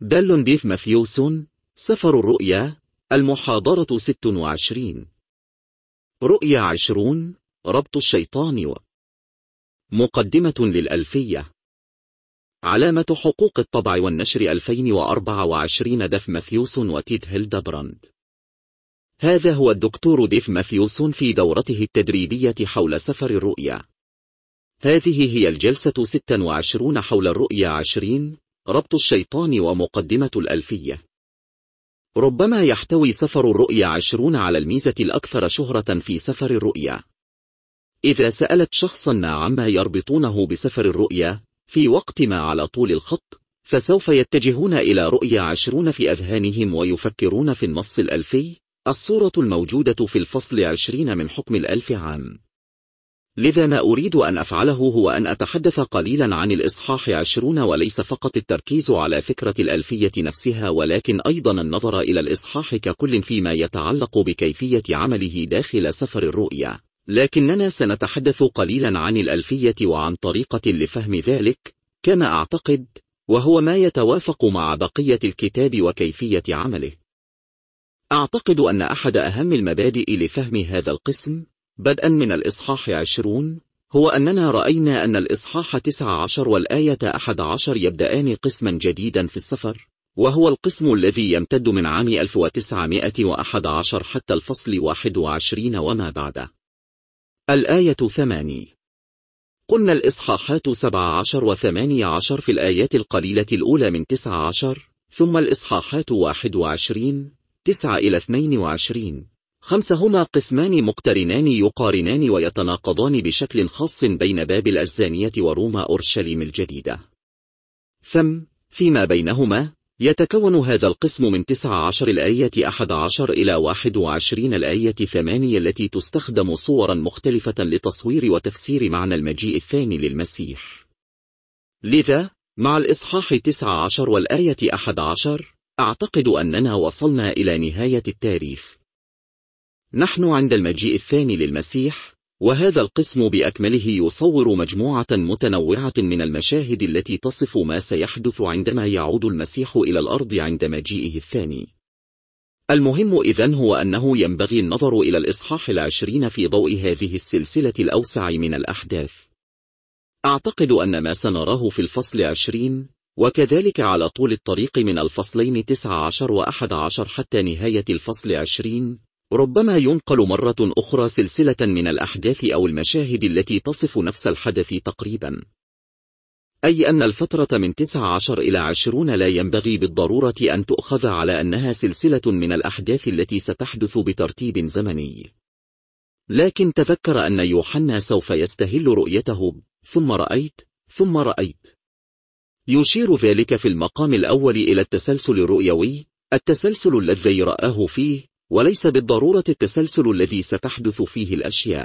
دال ديف ماثيوسون. سفر الرؤيا. المحاضرة 26. رؤيا 20. ربط الشيطان. مقدمة للألفية. علامة حقوق الطبع والنشر 2024. ديف ماثيوسون وتيت هيلدبراند. هذا هو الدكتور ديف ماثيوسون في دورته التدريبية حول سفر الرؤيا. هذه هي الجلسة 26 حول الرؤيا 20. ربط الشيطان ومقدمة الألفية. ربما يحتوي سفر الرؤيا 20 على الميزة الأكثر شهرة في سفر الرؤيا. إذا سألت شخصا ما عما يربطونه بسفر الرؤيا في وقت ما على طول الخط، فسوف يتجهون إلى رؤيا 20 في أذهانهم ويفكرون في النص الألفي، الصورة الموجودة في الفصل 20 من حكم الألف عام. لذا ما أريد أن أفعله هو أن أتحدث قليلا عن الإصحاح 20، وليس فقط التركيز على فكرة الألفية نفسها، ولكن أيضا النظر إلى الإصحاح ككل فيما يتعلق بكيفية عمله داخل سفر الرؤيا. لكننا سنتحدث قليلا عن الألفية وعن طريقة لفهم ذلك، كما أعتقد، وهو ما يتوافق مع بقية الكتاب وكيفية عمله. أعتقد أن أحد أهم المبادئ لفهم هذا القسم بدءا من الإصحاح 20 هو أننا رأينا أن الإصحاح 19 والآية 11 يبدأان قسما جديدا في السفر، وهو القسم الذي يمتد من عام 1911 حتى الفصل 21 وما بعده. الآية 8. قلنا الإصحاحات 17 و18 في الآيات القليلة الأولى من 19، ثم الإصحاحات 21 9 إلى 22 5 هما قسمان مقترنان يقارنان ويتناقضان بشكل خاص بين بابل الزانية وروما أورشليم الجديدة. فيما بينهما يتكون هذا القسم من 19 الآية 11 إلى 21 الآية 8، التي تستخدم صورا مختلفة لتصوير وتفسير معنى المجيء الثاني للمسيح. لذا مع الإصحاح 19 والآية 11 أعتقد أننا وصلنا إلى نهاية التاريخ. نحن عند المجيء الثاني للمسيح، وهذا القسم بأكمله يصور مجموعة متنوعة من المشاهد التي تصف ما سيحدث عندما يعود المسيح إلى الأرض عند مجيئه الثاني. المهم إذن هو أنه ينبغي النظر إلى الإصحاح 20 في ضوء هذه السلسلة الأوسع من الأحداث. أعتقد أن ما سنراه في الفصل 20 وكذلك على طول الطريق من الفصلين 19 و11 حتى نهاية الفصل 20 ربما ينقل مرة أخرى سلسلة من الأحداث أو المشاهد التي تصف نفس الحدث تقريبا، أي أن الفترة من 19 إلى 20 لا ينبغي بالضرورة أن تؤخذ على أنها سلسلة من الأحداث التي ستحدث بترتيب زمني. لكن تذكر أن يوحنا سوف يستهل رؤيته ثم رأيت. يشير ذلك في المقام الأول إلى التسلسل الرؤيوي، التسلسل الذي رآه فيه، وليس بالضرورة التسلسل الذي ستحدث فيه الأشياء.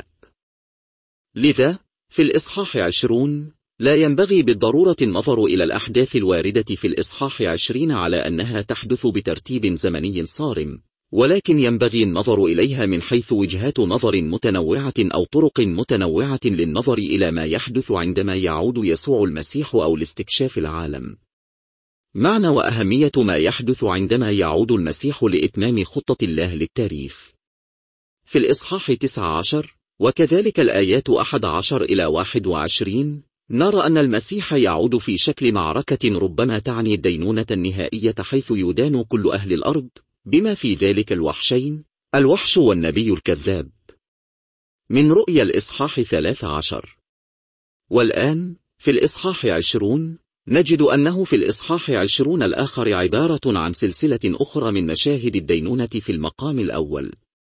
لذا في الإصحاح 20 لا ينبغي بالضرورة النظر إلى الأحداث الواردة في الإصحاح 20 على أنها تحدث بترتيب زمني صارم، ولكن ينبغي النظر إليها من حيث وجهات نظر متنوعة أو طرق متنوعة للنظر إلى ما يحدث عندما يعود يسوع المسيح أو لاستكشاف العالم. معنى وأهمية ما يحدث عندما يعود المسيح لإتمام خطة الله للتاريخ. في الإصحاح 19 وكذلك الآيات 11 إلى 21 نرى أن المسيح يعود في شكل معركة ربما تعني الدينونة النهائية، حيث يدان كل أهل الأرض، بما في ذلك الوحشين، الوحش والنبي الكذاب. من رؤيا الإصحاح 13. والآن في الإصحاح 20 نجد أنه في الإصحاح 20 الآخر عبارة عن سلسلة أخرى من مشاهد الدينونة في المقام الأول.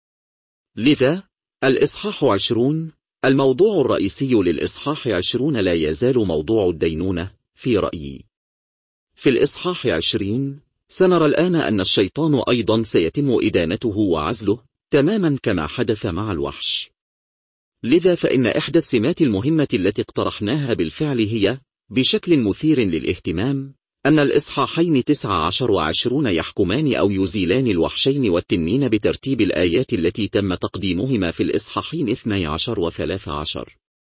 لذا الإصحاح 20 الموضوع الرئيسي للإصحاح 20 لا يزال موضوع الدينونة في رأيي. في الإصحاح 20 سنرى الآن أن الشيطان أيضا سيتم إدانته وعزله تماما كما حدث مع الوحش. لذا فإن إحدى السمات المهمة التي اقترحناها بالفعل هي بشكل مثير للاهتمام أن الإصحاحين 19 و20 يحكمان أو يزيلان الوحشين والتنين بترتيب الآيات التي تم تقديمهما في الإصحاحين 12 و13.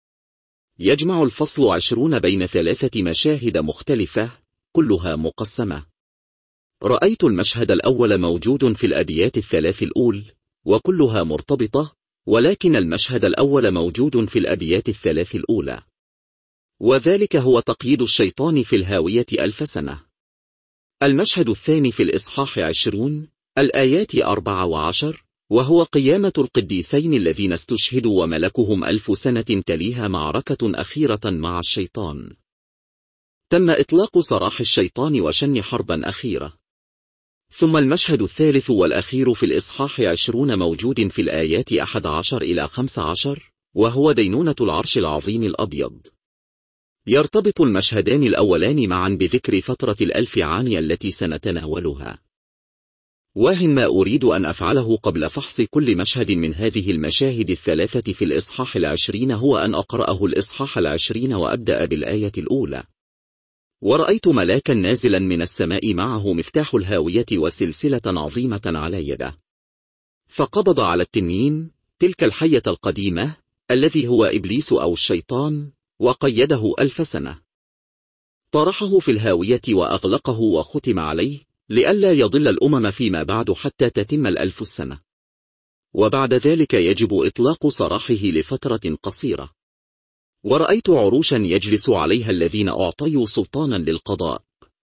يجمع الفصل 20 بين 3 مشاهد مختلفة كلها مقسمة. رأيت المشهد الأول موجود في الأبيات الثلاث الأول، وكلها مرتبطة، ولكن المشهد الأول موجود في الأبيات الثلاث الأولى، وذلك هو تقييد الشيطان في الهاوية 1000 سنة. المشهد الثاني في الإصحاح 20 الآيات 14، وهو قيامة القديسين الذين استشهدوا وملكهم 1000 سنة تليها معركة أخيرة مع الشيطان. تم إطلاق سراح الشيطان وشن حربا أخيرة. ثم المشهد الثالث والأخير في الإصحاح 20 موجود في الآيات 11 إلى 15، وهو دينونة العرش العظيم الأبيض. يرتبط المشهدان الأولان معا بذكر فترة 1000 عام التي سنتناولها. ما أريد أن أفعله قبل فحص كل مشهد من هذه المشاهد الثلاثة في الإصحاح 20 هو أن أقرأه الإصحاح 20 وأبدأ بالآية الأولى. ورأيت ملاكا نازلا من السماء معه مفتاح الهاوية وسلسلة عظيمة على يده، فقبض على التنين، تلك الحية القديمة، الذي هو إبليس أو الشيطان، وقيده 1000 سنة. طرحه في الهاوية وأغلقه وختم عليه، لئلا يضل الأمم فيما بعد حتى تتم 1000 سنة. وبعد ذلك يجب إطلاق سراحه لفترة قصيرة. ورأيت عروشا يجلس عليها الذين أعطيوا سلطانا للقضاء.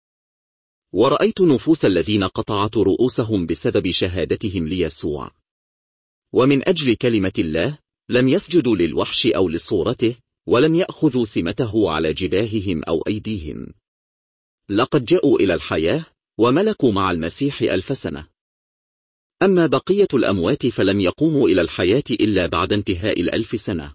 ورأيت نفوس الذين قطعت رؤوسهم بسبب شهادتهم ليسوع، ومن أجل كلمة الله لم يسجدوا للوحش أو لصورته، ولم يأخذوا سمته على جباههم أو أيديهم. لقد جاءوا إلى الحياة وملكوا مع المسيح 1000 سنة. أما بقية الأموات فلم يقوموا إلى الحياة إلا بعد انتهاء 1000 سنة.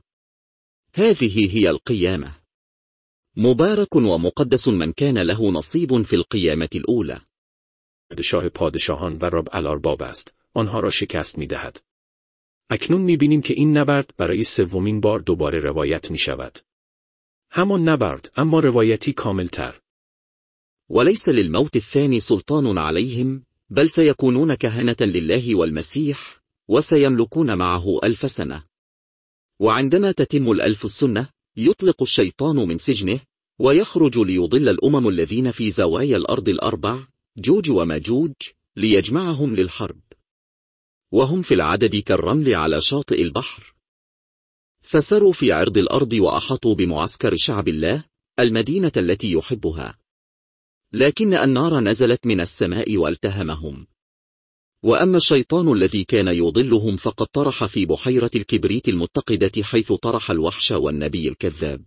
هذه هي القيامة. مبارك ومقدس من كان له نصیب في القیامة الأولى. پادشاه پادشاهان و رب الارباب است، آنها را شکست می‌دهد. اکنون می‌بینیم که این نبرد برای سومین بار دوباره روایت می‌شود. همان نبرد، اما روایتی کاملتر. وليس للموت الثاني سلطان عليهم، بل سيكونون كهنة لله والمسيح، وسيملكون معه 1000 سنة. وعندما تتم 1000 السنة، يطلق الشيطان من سجنه، ويخرج ليضل الأمم الذين في زوايا الأرض الأربع، جوج وماجوج، ليجمعهم للحرب. وهم في العدد كالرمل على شاطئ البحر. فسروا في عرض الأرض وأحاطوا بمعسكر شعب الله، المدينة التي يحبها. لكن النار نزلت من السماء والتهمهم. وأما الشيطان الذي كان يضلهم فقد طرح في بحيرة الكبريت المتقدة حيث طرح الوحش والنبي الكذاب.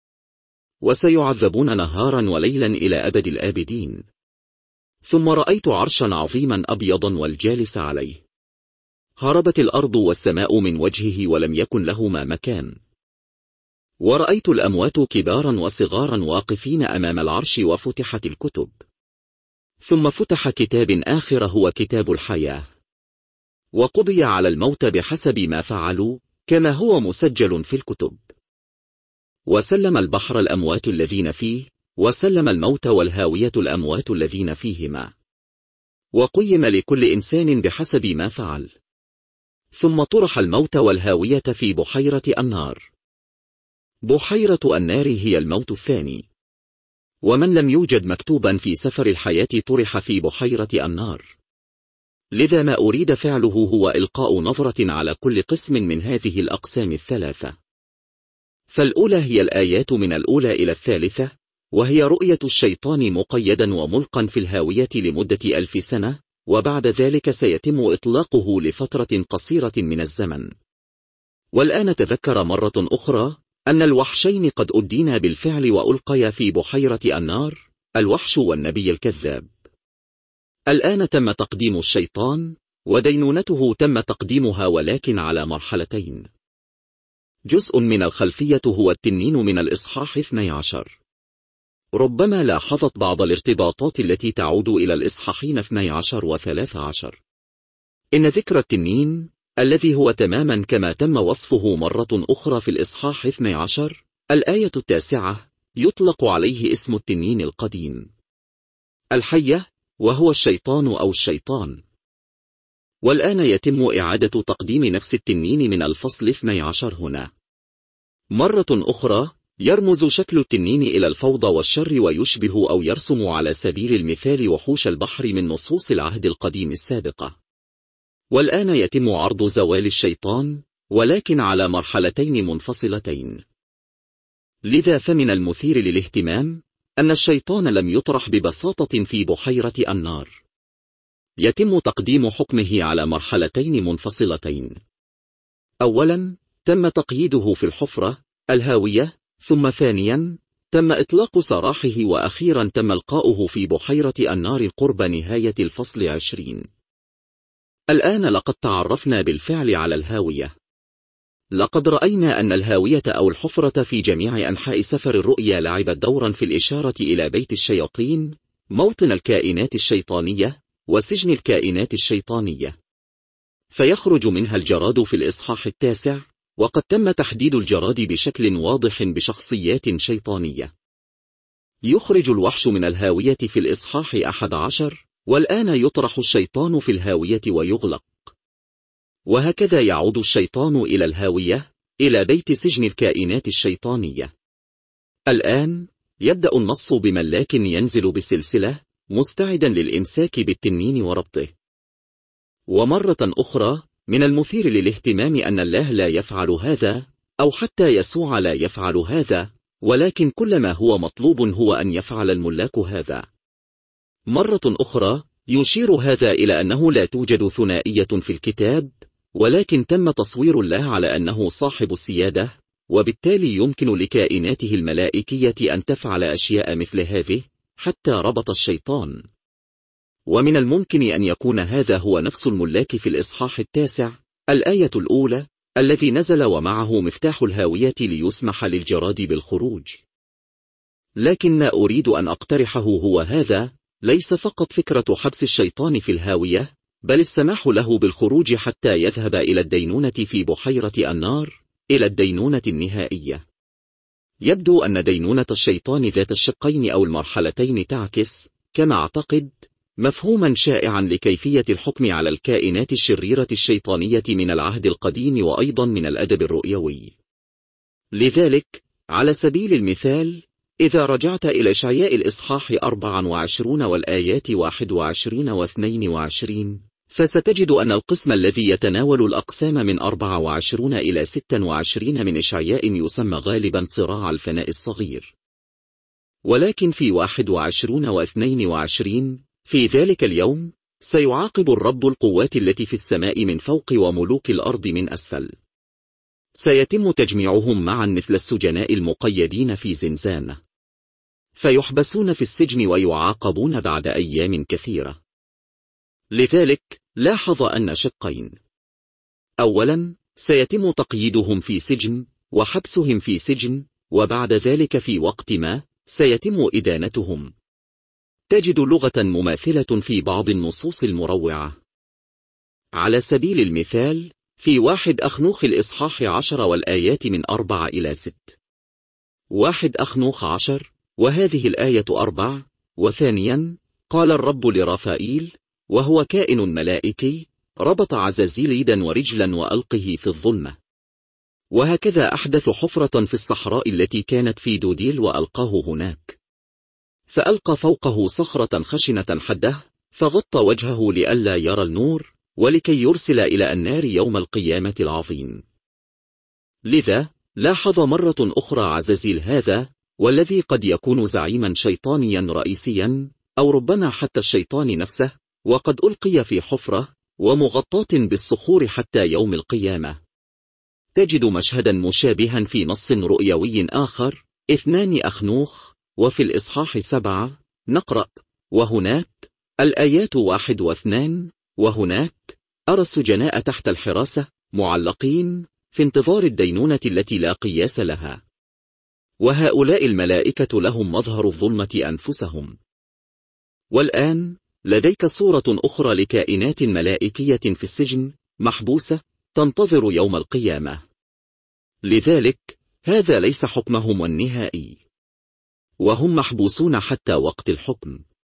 وسيعذبون نهارا وليلا إلى أبد الآبدين. ثم رأيت عرشا عظيما أبيضا والجالس عليه. هربت الأرض والسماء من وجهه ولم يكن لهما مكان. ورأيت الأموات كبارا وصغارا واقفين أمام العرش وفتحت الكتب. ثم فتح كتاب آخر هو كتاب الحياة. وقضي على الموت بحسب ما فعلوا، كما هو مسجل في الكتب. وسلم البحر الأموات الذين فيه، وسلم الموت والهاوية الأموات الذين فيهما. وقيم لكل إنسان بحسب ما فعل. ثم طرح الموت والهاوية في بحيرة النار. بحيرة النار هي الموت الثاني. ومن لم يوجد مكتوبا في سفر الحياة طرح في بحيرة النار. لذا ما أريد فعله هو إلقاء نظرة على كل قسم من هذه الأقسام الثلاثة. فالأولى هي الآيات من الأولى إلى الثالثة، وهي رؤية الشيطان مقيدا وملقا في الهاوية لمدة 1000 سنة، وبعد ذلك سيتم إطلاقه لفترة قصيرة من الزمن. والآن تذكر مرة أخرى أن الوحشين قد أدينا بالفعل وألقيا في بحيرة النار، الوحش والنبي الكذاب. الآن تم تقديم الشيطان، ودينونته تم تقديمها ولكن على مرحلتين. جزء من الخلفية هو التنين من الإصحاح 12. ربما لاحظت بعض الارتباطات التي تعود إلى الإصحاحين 12 و 13. إن ذكر التنين، الذي هو تماما كما تم وصفه مرة أخرى في الإصحاح 12، الآية 9، يطلق عليه اسم التنين القديم. الحية، وهو الشيطان أو الشيطان. والآن يتم إعادة تقديم نفس التنين من الفصل 12 هنا. مرة أخرى يرمز شكل التنين إلى الفوضى والشر ويشبه أو يرسم على سبيل المثال وحوش البحر من نصوص العهد القديم السابقة. والآن يتم عرض زوال الشيطان، ولكن على مرحلتين منفصلتين. لذا فمن المثير للاهتمام أن الشيطان لم يطرح ببساطة في بحيرة النار. يتم تقديم حكمه على مرحلتين منفصلتين. أولا، تم تقييده في الحفرة الهاوية، ثم ثانيا تم إطلاق سراحه، وأخيرا تم إلقاؤه في بحيرة النار قرب نهاية الفصل 20. الآن لقد تعرفنا بالفعل على الهاوية. لقد رأينا أن الهاوية أو الحفرة في جميع أنحاء سفر الرؤيا لعبت دورا في الإشارة إلى بيت الشياطين، موطن الكائنات الشيطانية، وسجن الكائنات الشيطانية. فيخرج منها الجراد في الإصحاح 9، وقد تم تحديد الجراد بشكل واضح بشخصيات شيطانية. يخرج الوحش من الهاوية في الإصحاح 11، والآن يطرح الشيطان في الهاوية ويغلق. وهكذا يعود الشيطان إلى الهاوية، إلى بيت سجن الكائنات الشيطانية. الآن يبدأ النص بملاك ينزل بالسلسلة مستعدا للإمساك بالتنين وربطه. ومرة أخرى من المثير للاهتمام أن الله لا يفعل هذا، أو حتى يسوع لا يفعل هذا، ولكن كل ما هو مطلوب هو أن يفعل الملاك هذا. مرة أخرى يشير هذا إلى أنه لا توجد ثنائية في الكتاب، ولكن تم تصوير الله على أنه صاحب السيادة، وبالتالي يمكن لكائناته الملائكية أن تفعل أشياء مثل هذه حتى ربط الشيطان. ومن الممكن أن يكون هذا هو نفس الملاك في الإصحاح 9 الآية الأولى، الذي نزل ومعه مفتاح الهاوية ليسمح للجراد بالخروج. لكن ما أريد أن أقترحه هو هذا: ليس فقط فكرة حبس الشيطان في الهاوية، بل السماح له بالخروج حتى يذهب إلى الدينونة في بحيرة النار، إلى الدينونة النهائية. يبدو أن دينونة الشيطان ذات الشقين أو المرحلتين تعكس، كما أعتقد، مفهوما شائعا لكيفية الحكم على الكائنات الشريرة الشيطانية من العهد القديم وأيضا من الأدب الرؤيوي. لذلك، على سبيل المثال، إذا رجعت إلى إشعياء الإصحاح 24 والآيات 21 و 22، فستجد أن القسم الذي يتناول الأقسام من 24 إلى 26 من إشعياء يسمى غالبا صراع الفناء الصغير. ولكن في 21 و 22: في ذلك اليوم سيعاقب الرب القوات التي في السماء من فوق وملوك الأرض من أسفل. سيتم تجميعهم معا مثل السجناء المقيدين في زنزانة، فيحبسون في السجن ويعاقبون بعد أيام كثيرة. لذلك لاحظ أن شقين: أولا، سيتم تقييدهم في سجن وحبسهم في سجن، وبعد ذلك في وقت ما سيتم إدانتهم. تجد لغة مماثلة في بعض النصوص المروعة. على سبيل المثال، في 1 أخنوخ الإصحاح 10 والآيات من 4 إلى 6. 1 أخنوخ 10، وهذه الآية 4: وثانيا، قال الرب لرافائيل وهو كائن ملائكي: ربط عزازيل يدا ورجلا وألقه في الظلمة. وهكذا أحدث حفرة في الصحراء التي كانت في دوديل وألقاه هناك، فألقى فوقه صخرة خشنة حده، فغطى وجهه لئلا يرى النور، ولكي يرسل إلى النار يوم القيامة العظيم. لذا لاحظ مرة أخرى عزازيل هذا، والذي قد يكون زعيما شيطانيا رئيسيا، أو ربما حتى الشيطان نفسه، وقد ألقي في حفرة ومغطاة بالصخور حتى يوم القيامة. تجد مشهدا مشابها في نص رؤيوي آخر، 2 أخنوخ، وفي الإصحاح 7 نقرأ: وهناك الآيات 1 و 2: وهناك أرى السجناء تحت الحراسة معلقين في انتظار الدينونة التي لا قياس لها، وهؤلاء الملائكة لهم مظهر الظلمة أنفسهم. والآن لديك صورة أخرى لكائنات ملائكية في السجن محبوسة تنتظر يوم القيامة. لذلك هذا ليس حكمهم النهائي، وهم محبوسون حتى وقت الحكم.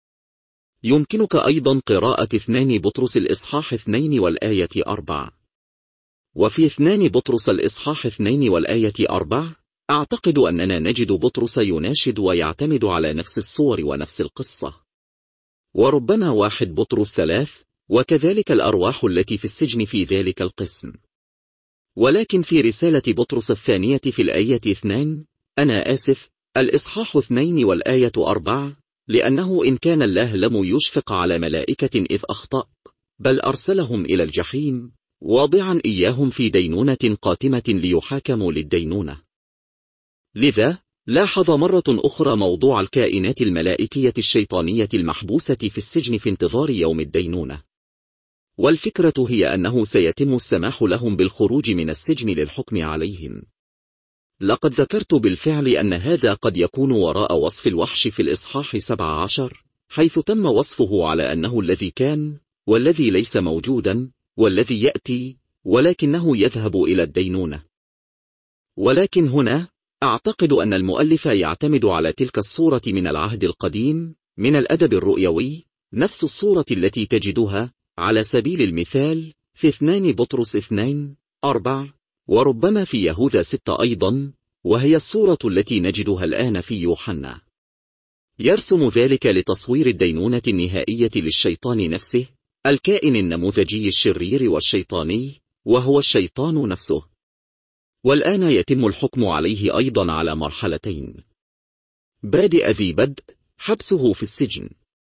يمكنك أيضا قراءة 2 بطرس الإصحاح 2 والآية 4. وفي 2 بطرس الإصحاح 2 والآية 4 أعتقد أننا نجد بطرس يناشد ويعتمد على نفس الصور ونفس القصة. وربما 1 بطرس 3، وكذلك الأرواح التي في السجن في ذلك القسم. ولكن في رسالة بطرس الثانية في الآية 2، أنا آسف، الإصحاح 2 والآية 4، لأنه إن كان الله لم يشفق على ملائكة إذ أخطأ، بل أرسلهم إلى الجحيم، واضعا إياهم في دينونة قاتمة ليحاكموا للدينونة. لذا لاحظ مرة أخرى موضوع الكائنات الملائكية الشيطانية المحبوسة في السجن في انتظار يوم الدينونة. والفكرة هي أنه سيتم السماح لهم بالخروج من السجن للحكم عليهم. لقد ذكرت بالفعل أن هذا قد يكون وراء وصف الوحش في الإصحاح 17، حيث تم وصفه على أنه الذي كان، والذي ليس موجودا، والذي يأتي، ولكنه يذهب إلى الدينونة. ولكن هنا أعتقد أن المؤلف يعتمد على تلك الصورة من العهد القديم من الأدب الرؤيوي، نفس الصورة التي تجدها على سبيل المثال في 2 بطرس 2:4، وربما في يهوذا 6 أيضا، وهي الصورة التي نجدها الآن في يوحنا. يرسم ذلك لتصوير الدينونة النهائية للشيطان نفسه، الكائن النموذجي الشرير والشيطاني، وهو الشيطان نفسه. والآن يتم الحكم عليه أيضا على مرحلتين: بادئ ذي بدء، حبسه في السجن،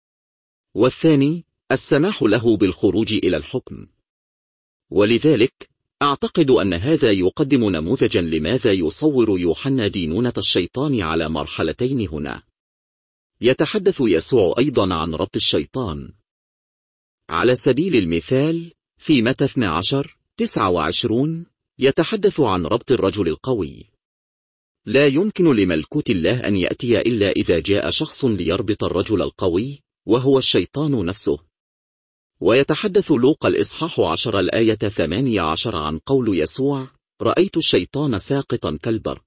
والثاني السماح له بالخروج إلى الحكم. ولذلك أعتقد أن هذا يقدم نموذجا لماذا يصور يوحنا دينونة الشيطان على مرحلتين هنا. يتحدث يسوع أيضا عن ربط الشيطان. على سبيل المثال في متى 12:29 يتحدث عن ربط الرجل القوي. لا يمكن لملكوت الله أن يأتي إلا إذا جاء شخص ليربط الرجل القوي، وهو الشيطان نفسه. ويتحدث لوقا الإصحاح 10 الآية 18 عن قول يسوع: رأيت الشيطان ساقطا كالبرق.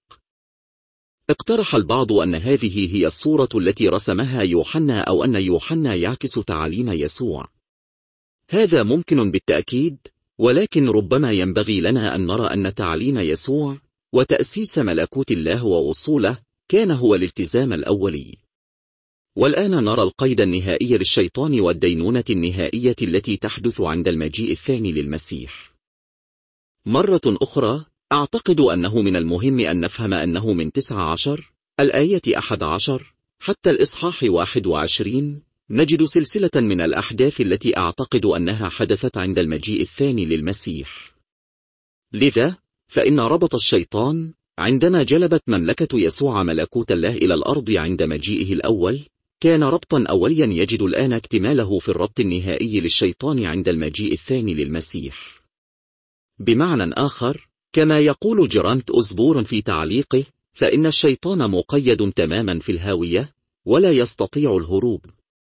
اقترح البعض أن هذه هي الصورة التي رسمها يوحنا، أو أن يوحنا يعكس تعاليم يسوع. هذا ممكن بالتأكيد، ولكن ربما ينبغي لنا أن نرى أن تعليم يسوع وتأسيس ملكوت الله ووصوله كان هو الالتزام الأولي. والآن نرى القيد النهائي للشيطان والدينونة النهائية التي تحدث عند المجيء الثاني للمسيح. مرة أخرى أعتقد أنه من المهم أن نفهم أنه من 19 الآية 11 حتى الإصحاح 21 نجد سلسلة من الأحداث التي أعتقد أنها حدثت عند المجيء الثاني للمسيح. لذا فإن ربط الشيطان عندما جلبت مملكة يسوع ملكوت الله إلى الأرض عند مجيئه الأول كان ربطا أوليا يجد الآن اكتماله في الربط النهائي للشيطان عند المجيء الثاني للمسيح. بمعنى آخر، كما يقول جرانت أوزبورن في تعليقه، فإن الشيطان مقيد تماما في الهاوية ولا يستطيع الهروب.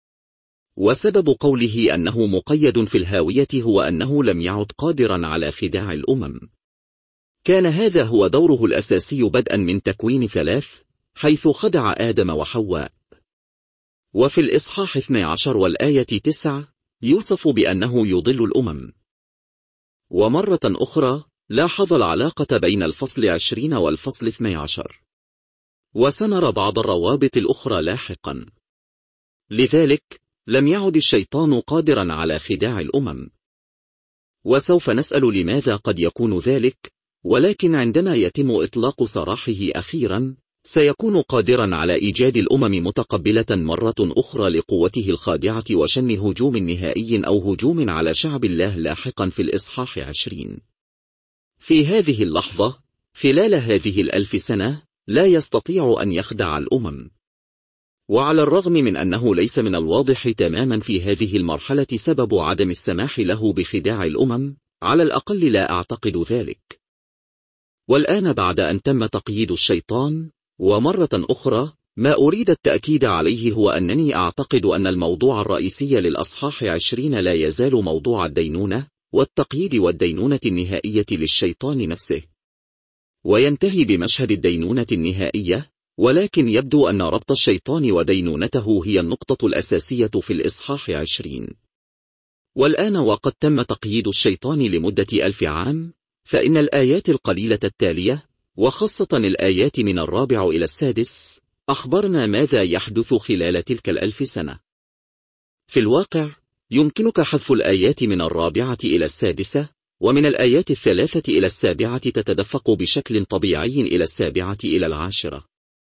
وسبب قوله أنه مقيد في الهاوية هو أنه لم يعد قادرا على خداع الأمم. كان هذا هو دوره الأساسي بدءا من تكوين 3 حيث خدع آدم وحواء. وفي الإصحاح 12 والآية 9 يوصف بأنه يضل الأمم. ومرة أخرى لاحظ العلاقة بين الفصل 20 والفصل 12، وسنرى بعض الروابط الأخرى لاحقا. لذلك لم يعد الشيطان قادرا على خداع الأمم. وسوف نسأل لماذا قد يكون ذلك، ولكن عندما يتم إطلاق سراحه أخيرا سيكون قادرا على إيجاد الأمم متقبلة مرة أخرى لقوته الخادعة وشن هجوم نهائي أو هجوم على شعب الله لاحقا في الإصحاح 20. في هذه اللحظة خلال هذه 1000 سنة لا يستطيع أن يخدع الأمم. وعلى الرغم من أنه ليس من الواضح تماما في هذه المرحلة سبب عدم السماح له بخداع الأمم، على الأقل لا أعتقد ذلك. والآن بعد أن تم تقييد الشيطان، ومرة أخرى ما أريد التأكيد عليه هو أنني أعتقد أن الموضوع الرئيسي للأصحاح 20 لا يزال موضوع الدينونة والتقييد والدينونة النهائية للشيطان نفسه، وينتهي بمشهد الدينونة النهائية. ولكن يبدو أن ربط الشيطان ودينونته هي النقطة الأساسية في الإصحاح 20. والآن وقد تم تقييد الشيطان لمدة 1000 عام، فإن الآيات القليلة التالية وخاصة الآيات من 4 إلى 6 أخبرنا ماذا يحدث خلال تلك 1000 سنة. في الواقع يمكنك حذف الآيات من 4 إلى 6، ومن الآيات 3 إلى 7 تتدفق بشكل طبيعي إلى 7 إلى 10.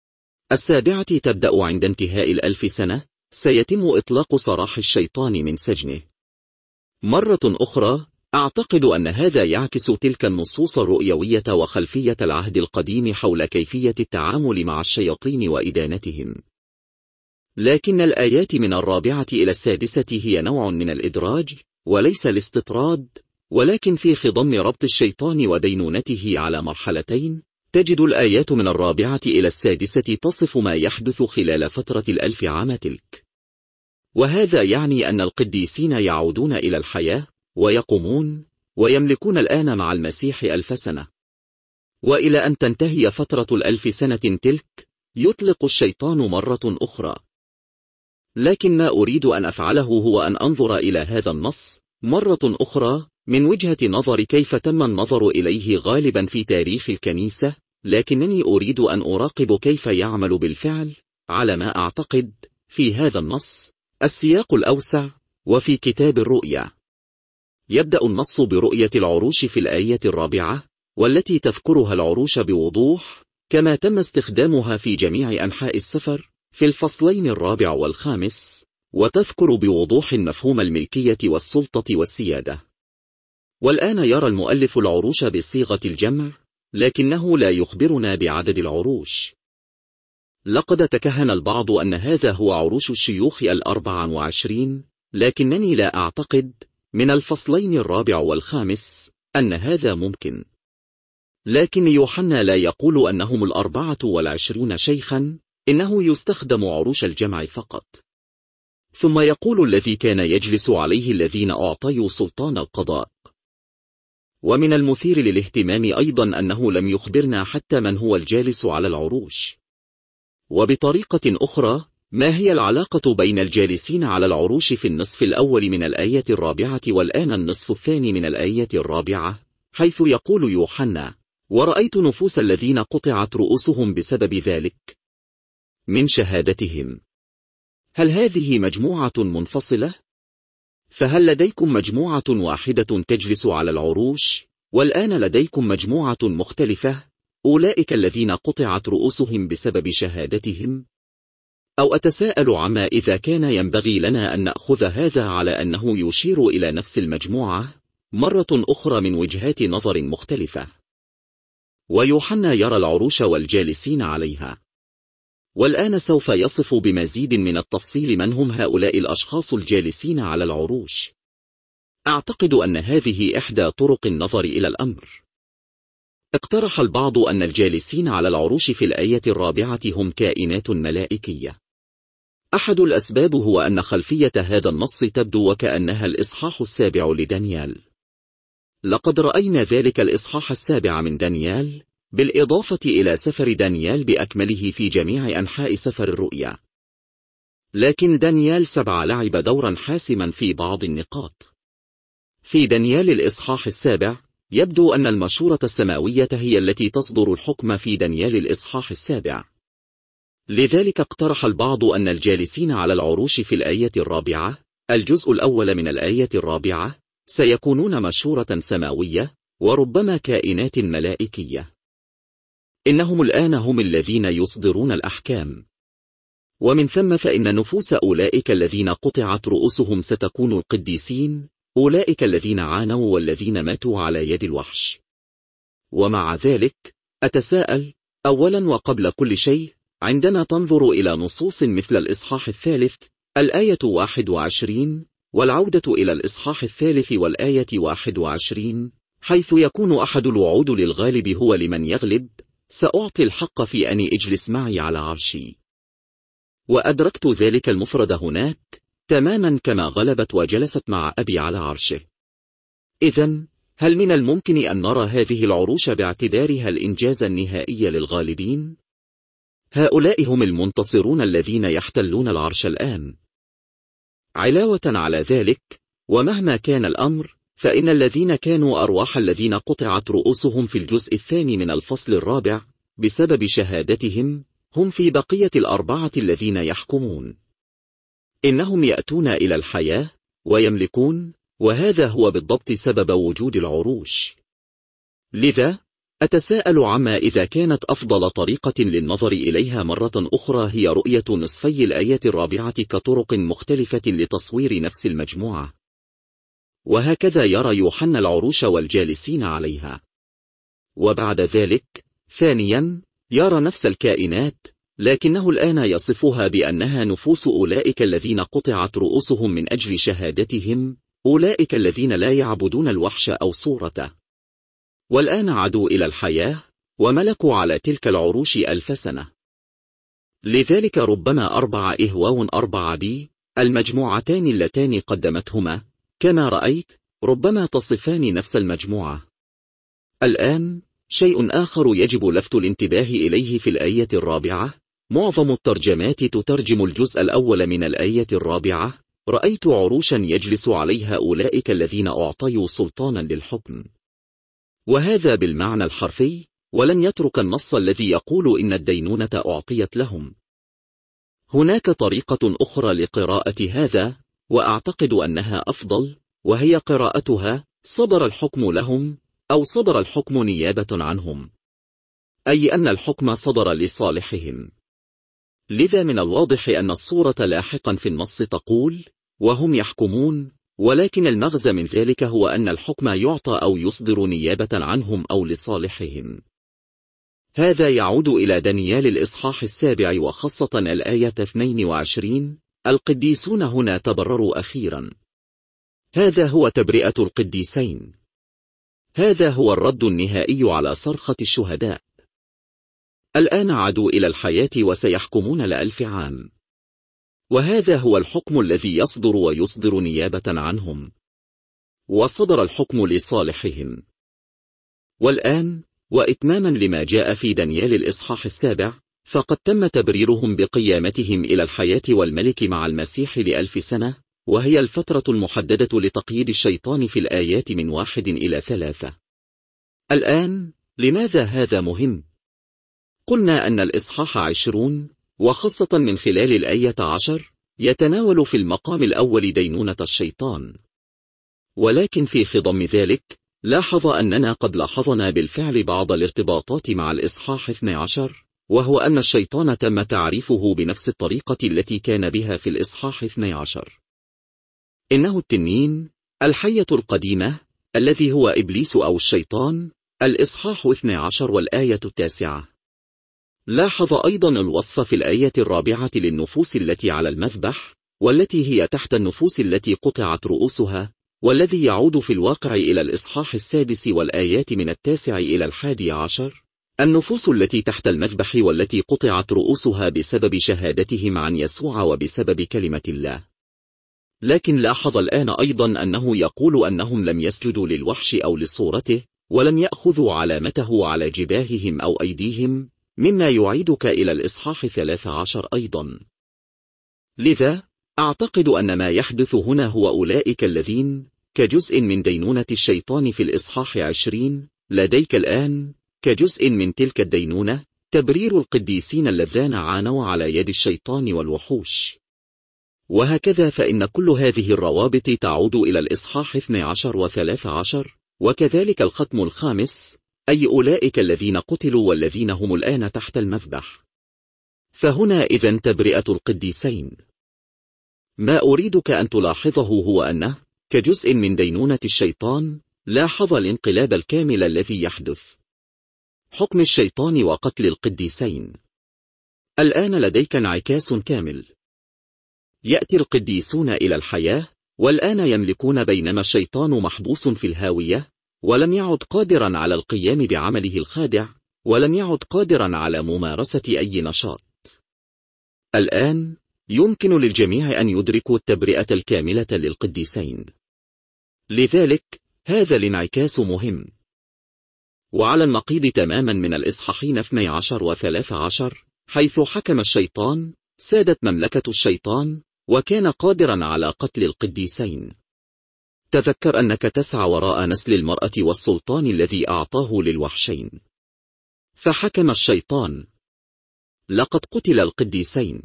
7 تبدأ عند انتهاء 1000 سنة، سيتم إطلاق سراح الشيطان من سجنه. مرة أخرى أعتقد أن هذا يعكس تلك النصوص الرؤيوية وخلفية العهد القديم حول كيفية التعامل مع الشياطين وإدانتهم. لكن الآيات من 4 إلى 6 هي نوع من الإدراج وليس الاستطراد، ولكن في خضم ربط الشيطان ودينونته على مرحلتين. تجد الآيات من 4 إلى 6 تصف ما يحدث خلال فترة 1000 عام تلك، وهذا يعني أن القديسين يعودون إلى الحياة ويقومون ويملكون الآن مع المسيح 1000 سنة، وإلى أن تنتهي فترة 1000 سنة تلك يطلق الشيطان مرة أخرى. لكن ما أريد أن أفعله هو أن أنظر إلى هذا النص مرة أخرى من وجهة نظر كيف تم النظر إليه غالبا في تاريخ الكنيسة، لكنني أريد أن أراقب كيف يعمل بالفعل على ما أعتقد في هذا النص، السياق الأوسع، وفي كتاب الرؤيا. يبدأ النص برؤية العروش في الآية 4، والتي تذكرها العروش بوضوح كما تم استخدامها في جميع أنحاء السفر في الفصلين 4 و5، وتذكر بوضوح مفهوم الملكية والسلطة والسيادة. والآن يرى المؤلف العروش بصيغة الجمع، لكنه لا يخبرنا بعدد العروش. لقد تكهن البعض أن هذا هو عروش الشيوخ 24، لكنني لا أعتقد من الفصلين 4 و5 أن هذا ممكن. لكن يوحنا لا يقول أنهم 24 شيخا، إنه يستخدم عروش الجمع فقط. ثم يقول الذي كان يجلس عليه الذين أعطيوا سلطان القضاء. ومن المثير للاهتمام أيضا أنه لم يخبرنا حتى من هو الجالس على العروش. وبطريقة أخرى، ما هي العلاقة بين الجالسين على العروش في النصف الأول من الآية 4 والآن النصف الثاني من الآية 4، حيث يقول يوحنا: ورأيت نفوس الذين قطعت رؤوسهم بسبب ذلك من شهادتهم. هل هذه مجموعة منفصلة؟ فهل لديكم مجموعة واحدة تجلس على العروش، والآن لديكم مجموعة مختلفة، أولئك الذين قطعت رؤوسهم بسبب شهادتهم؟ أو أتساءل عما إذا كان ينبغي لنا أن نأخذ هذا على أنه يشير إلى نفس المجموعة مرة أخرى من وجهات نظر مختلفة. ويوحنا يرى العروش والجالسين عليها. والآن سوف يصف بمزيد من التفصيل من هم هؤلاء الأشخاص الجالسين على العروش. أعتقد أن هذه إحدى طرق النظر إلى الأمر. اقترح البعض أن الجالسين على العروش في الآية 4 هم كائنات ملائكية. أحد الأسباب هو أن خلفية هذا النص تبدو وكأنها الإصحاح 7 لدانيال. لقد رأينا ذلك الإصحاح 7 من دانيال، بالإضافة إلى سفر دانيال بأكمله في جميع أنحاء سفر الرؤيا. لكن دانيال 7 لعب دورا حاسما في بعض النقاط. في دانيال الإصحاح 7 يبدو أن المشورة السماوية هي التي تصدر الحكم في دانيال الإصحاح 7. لذلك اقترح البعض أن الجالسين على العروش في الآية 4، الجزء الأول من الآية 4، سيكونون مشورة سماوية وربما كائنات ملائكية. إنهم الآن هم الذين يصدرون الأحكام، ومن ثم فإن نفوس أولئك الذين قطعت رؤوسهم ستكون القديسين، أولئك الذين عانوا والذين ماتوا على يد الوحش. ومع ذلك أتساءل أولا وقبل كل شيء، عندما تنظر إلى نصوص مثل الإصحاح 3 الآية 21 والعودة إلى الإصحاح 3 والآية 21، حيث يكون أحد الوعود للغالب هو لمن يغلب سأعطي الحق في أن أجلس معي على عرشي. وأدركت ذلك المفرد هناك تماما كما غلبت وجلست مع أبي على عرشه. إذن هل من الممكن أن نرى هذه العروش باعتبارها الإنجاز النهائي للغالبين؟ هؤلاء هم المنتصرون الذين يحتلون العرش الآن. علاوة على ذلك، ومهما كان الأمر، فإن الذين كانوا أرواح الذين قطعت رؤوسهم في الجزء الثاني من الفصل الرابع بسبب شهادتهم هم في بقية الأربعة الذين يحكمون. إنهم يأتون إلى الحياة ويملكون، وهذا هو بالضبط سبب وجود العروش. لذا أتساءل عما إذا كانت أفضل طريقة للنظر إليها مرة أخرى هي رؤية نصفي الآية الرابعة كطرق مختلفة لتصوير نفس المجموعة. وهكذا يرى يوحنا العروش والجالسين عليها. وبعد ذلك ثانيا يرى نفس الكائنات، لكنه الآن يصفها بأنها نفوس أولئك الذين قطعت رؤوسهم من أجل شهادتهم، أولئك الذين لا يعبدون الوحش أو صورته، والآن عادوا إلى الحياة وملكوا على تلك العروش 1000 سنة. لذلك ربما 4 إهواو 4 بي المجموعتان اللتان قدمتهما كما رأيت ربما تصفان نفس المجموعة. الآن شيء آخر يجب لفت الانتباه إليه في الآية الرابعة. معظم الترجمات تترجم الجزء الأول من الآية الرابعة: رأيت عروشا يجلس عليها أولئك الذين أعطيوا سلطانا للحكم، وهذا بالمعنى الحرفي، ولن يترك النص الذي يقول إن الدينونة أعطيت لهم. هناك طريقة أخرى لقراءة هذا، وأعتقد أنها أفضل، وهي قراءتها صدر الحكم لهم أو صدر الحكم نيابة عنهم، أي أن الحكم صدر لصالحهم. لذا من الواضح أن الصورة لاحقا في النص تقول وهم يحكمون، ولكن المغزى من ذلك هو أن الحكم يعطى أو يصدر نيابة عنهم أو لصالحهم. هذا يعود إلى دانيال الإصحاح 7 وخاصة الآية 22: القديسون هنا تبرروا أخيرا. هذا هو تبرئة القديسين. هذا هو الرد النهائي على صرخة الشهداء. الآن عادوا إلى الحياة وسيحكمون ل1000 عام، وهذا هو الحكم الذي يصدر ويصدر نيابة عنهم، وصدر الحكم لصالحهم. والآن وإتماما لما جاء في دانيال الإصحاح 7، فقد تم تبريرهم بقيامتهم إلى الحياة والملك مع المسيح ل1000 سنة، وهي الفترة المحددة لتقييد الشيطان في الآيات من 1 إلى 3. الآن لماذا هذا مهم؟ قلنا أن الإصحاح 20 وخاصة من خلال الآية 10 يتناول في المقام الأول دينونة الشيطان، ولكن في خضم ذلك لاحظ أننا قد لاحظنا بالفعل بعض الارتباطات مع الإصحاح 12، وهو أن الشيطان تم تعريفه بنفس الطريقة التي كان بها في الإصحاح 12. إنه التنين، الحية القديمة، الذي هو إبليس أو الشيطان، الإصحاح 12 والآية 9. لاحظ أيضا الوصف في الآية 4 للنفوس التي على المذبح، والتي هي تحت النفوس التي قطعت رؤوسها، والذي يعود في الواقع إلى الإصحاح 6 والآيات من 9 إلى 11. النفوس التي تحت المذبح والتي قطعت رؤوسها بسبب شهادتهم عن يسوع وبسبب كلمة الله. لكن لاحظ الآن أيضا أنه يقول أنهم لم يسجدوا للوحش أو لصورته، ولم يأخذوا علامته على جباههم أو أيديهم، مما يعيدك إلى الإصحاح 13 أيضا. لذا أعتقد أن ما يحدث هنا هو أولئك الذين كجزء من دينونة الشيطان في الإصحاح 20 لديك الآن كجزء من تلك الدينونة تبرير القديسين الذين عانوا على يد الشيطان والوحوش. وهكذا فإن كل هذه الروابط تعود إلى الإصحاح 12 و13، وكذلك الختم الخامس، أي أولئك الذين قتلوا والذين هم الآن تحت المذبح. فهنا إذن تبرئة القديسين. ما أريدك أن تلاحظه هو أنه كجزء من دينونة الشيطان لاحظ الانقلاب الكامل الذي يحدث، حكم الشيطان وقتل القديسين. الآن لديك انعكاس كامل. يأتي القديسون إلى الحياة، والآن يملكون بينما الشيطان محبوس في الهاوية، ولم يعد قادرا على القيام بعمله الخادع، ولم يعد قادرا على ممارسة أي نشاط. الآن يمكن للجميع أن يدركوا التبرئة الكاملة للقديسين. لذلك هذا الانعكاس مهم. وعلى النقيض تماما من الإصحاحين 12 و13، حيث حكم الشيطان، سادت مملكة الشيطان، وكان قادرا على قتل القديسين. تذكر أنك تسعى وراء نسل المرأة والسلطان الذي أعطاه للوحشين. فحكم الشيطان: لقد قتل القديسين.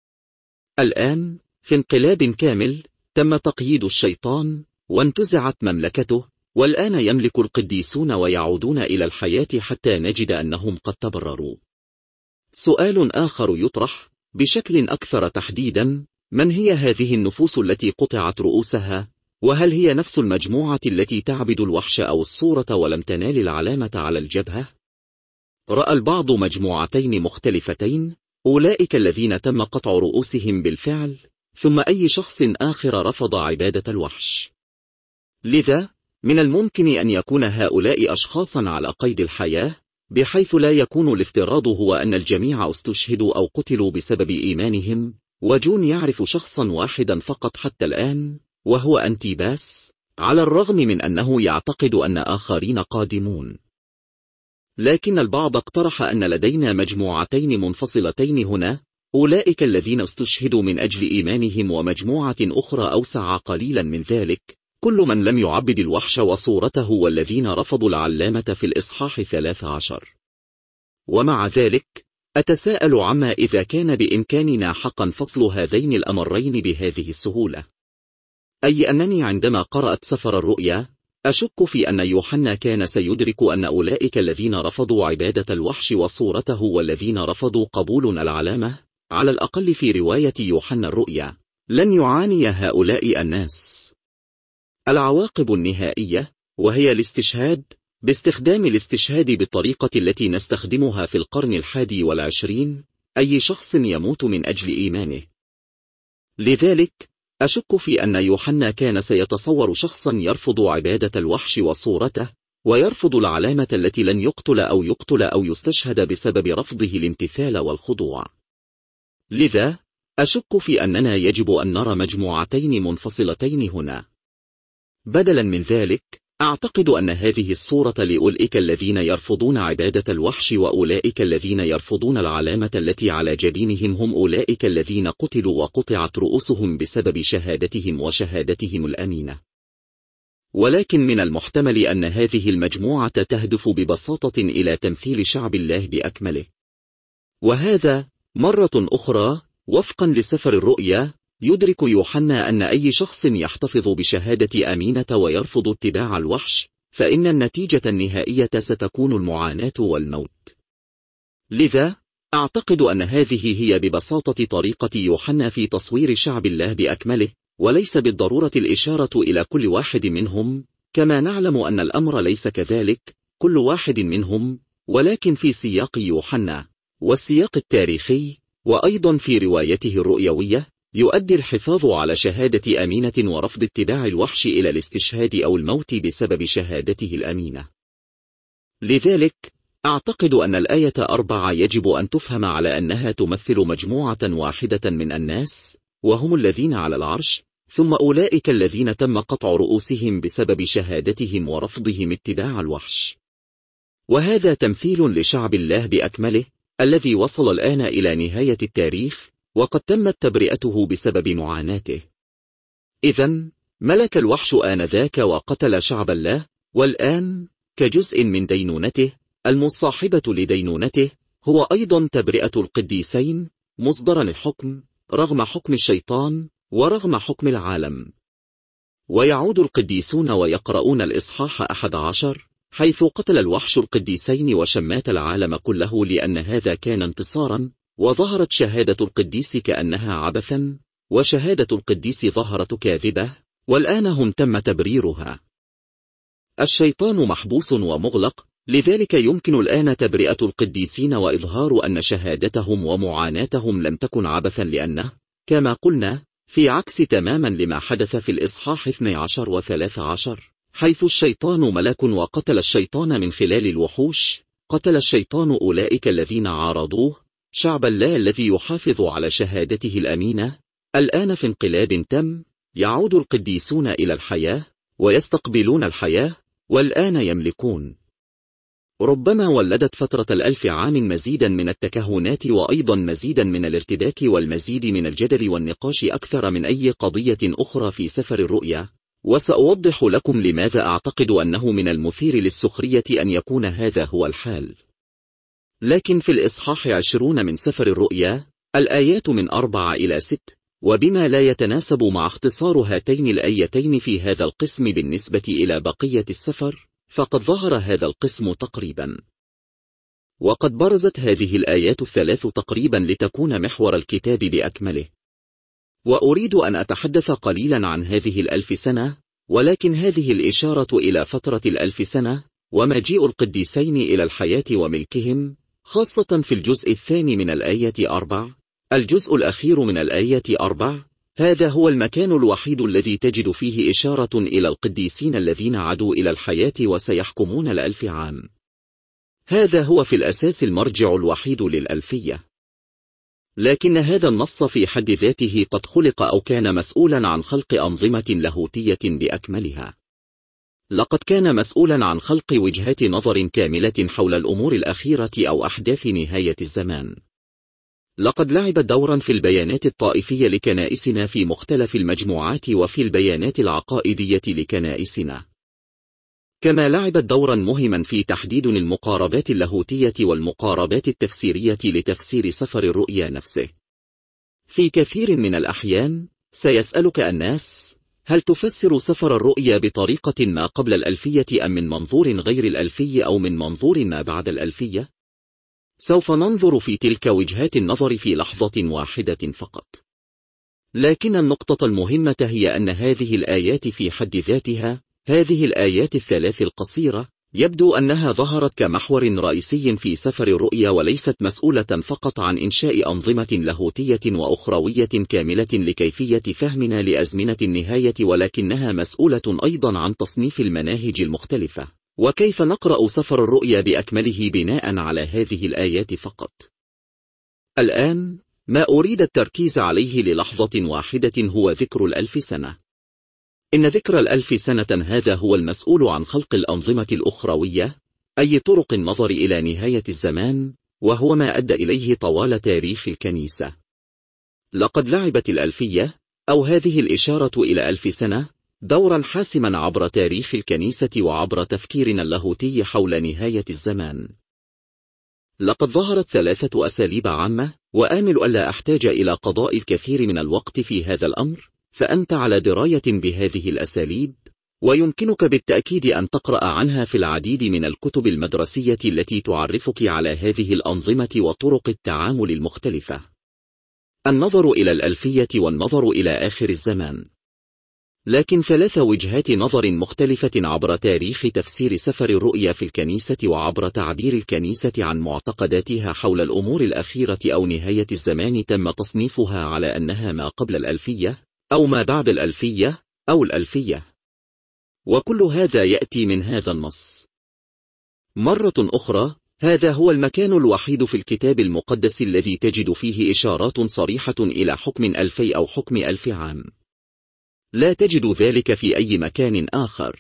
الآن في انقلاب كامل تم تقييد الشيطان وانتزعت مملكته، والآن يملك القديسون ويعودون إلى الحياة حتى نجد أنهم قد تبرروا. سؤال آخر يطرح بشكل أكثر تحديدا: من هي هذه النفوس التي قطعت رؤوسها؟ وهل هي نفس المجموعة التي تعبد الوحش أو الصورة ولم تنال العلامة على الجبهة؟ رأى البعض مجموعتين مختلفتين: أولئك الذين تم قطع رؤوسهم بالفعل، ثم أي شخص آخر رفض عبادة الوحش. لذا من الممكن أن يكون هؤلاء أشخاصا على قيد الحياة، بحيث لا يكون الافتراض هو أن الجميع استشهدوا أو قتلوا بسبب إيمانهم. وجون يعرف شخصا واحدا فقط حتى الآن، وهو أنتيباس، على الرغم من أنه يعتقد أن آخرين قادمون. لكن البعض اقترح أن لدينا مجموعتين منفصلتين هنا: أولئك الذين استشهدوا من أجل إيمانهم، ومجموعة أخرى أوسع قليلا من ذلك: كل من لم يعبد الوحش وصورته، والذين رفضوا العلامة في الإصحاح 13. ومع ذلك أتساءل عما إذا كان بإمكاننا حقا فصل هذين الأمرين بهذه السهولة. أي أنني عندما قرأت سفر الرؤيا أشك في أن يوحنا كان سيدرك أن أولئك الذين رفضوا عبادة الوحش وصورته والذين رفضوا قبول العلامة، على الأقل في رواية يوحنا الرؤيا، لن يعاني هؤلاء الناس العواقب النهائية، وهي الاستشهاد، باستخدام الاستشهاد بالطريقة التي نستخدمها في القرن 21. أي شخص يموت من أجل إيمانه. لذلك أشك في أن يوحنا كان سيتصور شخصا يرفض عبادة الوحش وصورته، ويرفض العلامة التي لن يقتل أو يستشهد بسبب رفضه الامتثال والخضوع. لذا أشك في أننا يجب أن نرى مجموعتين منفصلتين هنا. بدلا من ذلك أعتقد أن هذه الصورة لأولئك الذين يرفضون عبادة الوحش وأولئك الذين يرفضون العلامة التي على جبينهم هم أولئك الذين قتلوا وقطعت رؤوسهم بسبب شهادتهم وشهادتهم الأمينة. ولكن من المحتمل أن هذه المجموعة تهدف ببساطة إلى تمثيل شعب الله بأكمله. وهذا مرة أخرى وفقا لسفر الرؤيا يدرك يوحنا أن أي شخص يحتفظ بشهادة أمينة ويرفض اتباع الوحش، فإن النتيجة النهائية ستكون المعاناة والموت. لذا أعتقد أن هذه هي ببساطة طريقة يوحنا في تصوير شعب الله بأكمله، وليس بالضرورة الإشارة إلى كل واحد منهم، كما نعلم أن الأمر ليس كذلك كل واحد منهم، ولكن في سياق يوحنا والسياق التاريخي، وأيضا في روايته الرؤيوية، يؤدي الحفاظ على شهادة أمينة ورفض اتباع الوحش إلى الاستشهاد أو الموت بسبب شهادته الأمينة. لذلك أعتقد أن الآية 4 يجب أن تفهم على أنها تمثل مجموعة واحدة من الناس، وهم الذين على العرش، ثم أولئك الذين تم قطع رؤوسهم بسبب شهادتهم ورفضهم اتباع الوحش. وهذا تمثيل لشعب الله بأكمله الذي وصل الآن إلى نهاية التاريخ، وقد تمت تبرئته بسبب معاناته. إذن ملك الوحش آنذاك وقتل شعب الله، والآن كجزء من دينونته المصاحبة لدينونته هو أيضا تبرئة القديسين مصدرا الحكم رغم حكم الشيطان ورغم حكم العالم. ويعود القديسون ويقرؤون الإصحاح 11 حيث قتل الوحش القديسين وشمات العالم كله، لأن هذا كان انتصارا، وظهرت شهادة القديس كأنها عبثا، وشهادة القديس ظهرت كاذبة، والآن هم تم تبريرها. الشيطان محبوس ومغلق، لذلك يمكن الآن تبرئة القديسين وإظهار أن شهادتهم ومعاناتهم لم تكن عبثا، لأنه كما قلنا في عكس تماما لما حدث في الإصحاح 12 و13 حيث الشيطان ملك وقتل الشيطان من خلال الوحوش. قتل الشيطان أولئك الذين عارضوه، شعب الله الذي يحافظ على شهادته الأمينة. الآن في انقلاب تم يعود القديسون إلى الحياة ويستقبلون الحياة، والآن يملكون. ربما ولدت فترة 1000 عام مزيدا من التكهنات، وأيضا مزيدا من الارتباك والمزيد من الجدل والنقاش أكثر من أي قضية أخرى في سفر الرؤيا، وسأوضح لكم لماذا أعتقد أنه من المثير للسخرية أن يكون هذا هو الحال. لكن في الإصحاح 20 من سفر الرؤيا، الآيات من 4 إلى 6، وبما لا يتناسب مع اختصار هاتين الآيتين في هذا القسم بالنسبة إلى بقية السفر، فقد ظهر هذا القسم تقريبا. وقد برزت هذه الآيات الثلاث تقريبا لتكون محور الكتاب بأكمله. وأريد أن أتحدث قليلا عن هذه 1000 سنة، ولكن هذه الإشارة إلى فترة 1000 سنة ومجيء القديسين إلى الحياة وملكهم، خاصة في الجزء الثاني من الآية 4، الجزء الأخير من الآية 4، هذا هو المكان الوحيد الذي تجد فيه إشارة إلى القديسين الذين عادوا إلى الحياة وسيحكمون 1000 عام. هذا هو في الأساس المرجع الوحيد للألفية. لكن هذا النص في حد ذاته قد خلق أو كان مسؤولا عن خلق أنظمة لاهوتية بأكملها. لقد كان مسؤولا عن خلق وجهات نظر كاملة حول الأمور الأخيرة أو أحداث نهاية الزمان. لقد لعب دورا في البيانات الطائفية لكنائسنا في مختلف المجموعات وفي البيانات العقائدية لكنائسنا. كما لعبت دورا مهما في تحديد المقاربات اللاهوتية والمقاربات التفسيرية لتفسير سفر الرؤيا نفسه. في كثير من الأحيان سيسألك الناس: هل تفسر سفر الرؤيا بطريقة ما قبل الألفية أم من منظور غير الألفي أو من منظور ما بعد الألفية؟ سوف ننظر في تلك وجهات النظر في لحظة واحدة فقط. لكن النقطة المهمة هي أن هذه الآيات في حد ذاتها، هذه الآيات الثلاث القصيرة، يبدو أنها ظهرت كمحور رئيسي في سفر الرؤيا وليست مسؤولة فقط عن إنشاء أنظمة لاهوتية وأخروية كاملة لكيفية فهمنا لأزمنة النهاية، ولكنها مسؤولة أيضا عن تصنيف المناهج المختلفة، وكيف نقرأ سفر الرؤيا بأكمله بناء على هذه الآيات فقط. الآن، ما أريد التركيز عليه للحظة واحدة هو ذكر 1000 سنة. إن ذكر 1000 سنة هذا هو المسؤول عن خلق الأنظمة الأخروية، أي طرق النظر إلى نهاية الزمان، وهو ما أدى إليه طوال تاريخ الكنيسة. لقد لعبت الألفية، أو هذه الإشارة إلى 1000 سنة، دورا حاسما عبر تاريخ الكنيسة وعبر تفكيرنا اللاهوتي حول نهاية الزمان. لقد ظهرت 3 أساليب عامة، وآمل ألا أحتاج إلى قضاء الكثير من الوقت في هذا الأمر، فأنت على دراية بهذه الأساليب، ويمكنك بالتأكيد أن تقرأ عنها في العديد من الكتب المدرسية التي تعرفك على هذه الأنظمة وطرق التعامل المختلفة. النظر إلى الألفية والنظر إلى آخر الزمان. لكن 3 وجهات نظر مختلفة عبر تاريخ تفسير سفر الرؤيا في الكنيسة وعبر تعبير الكنيسة عن معتقداتها حول الأمور الأخيرة أو نهاية الزمان تم تصنيفها على أنها ما قبل الألفية، أو ما بعد الألفية، أو الألفية. وكل هذا يأتي من هذا النص. مرة أخرى، هذا هو المكان الوحيد في الكتاب المقدس الذي تجد فيه إشارات صريحة إلى حكم 2000 أو حكم 1000 عام. لا تجد ذلك في أي مكان آخر.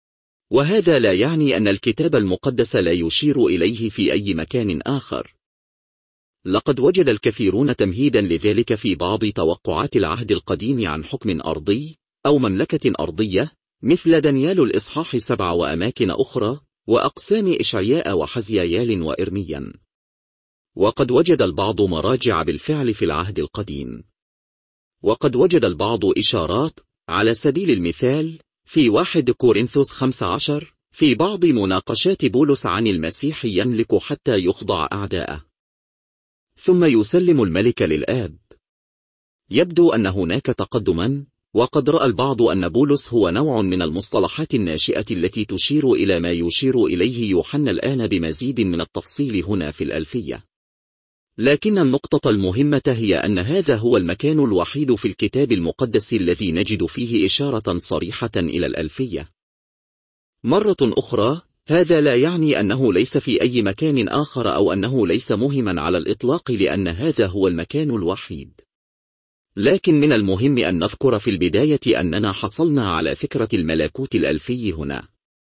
وهذا لا يعني أن الكتاب المقدس لا يشير إليه في أي مكان آخر. لقد وجد الكثيرون تمهيدا لذلك في بعض توقعات العهد القديم عن حكم أرضي أو مملكة أرضية، مثل دانيال الإصحاح 7 وأماكن أخرى، وأقسام إشعياء وحزيايال وإرميا. وقد وجد البعض مراجع بالفعل في العهد القديم. وقد وجد البعض إشارات، على سبيل المثال، في 1 كورنثوس 15، في بعض مناقشات بولس عن المسيح يملك حتى يخضع أعداءه ثم يسلم الملك للآب. يبدو أن هناك تقدما، وقد رأى البعض أن بولس هو نوع من المصطلحات الناشئة التي تشير إلى ما يشير إليه يوحنا الآن بمزيد من التفصيل هنا في الألفية. لكن النقطة المهمة هي أن هذا هو المكان الوحيد في الكتاب المقدس الذي نجد فيه إشارة صريحة إلى الألفية. مرة أخرى، هذا لا يعني أنه ليس في أي مكان آخر أو أنه ليس مهما على الإطلاق، لأن هذا هو المكان الوحيد. لكن من المهم أن نذكر في البداية أننا حصلنا على فكرة الملكوت الألفي هنا.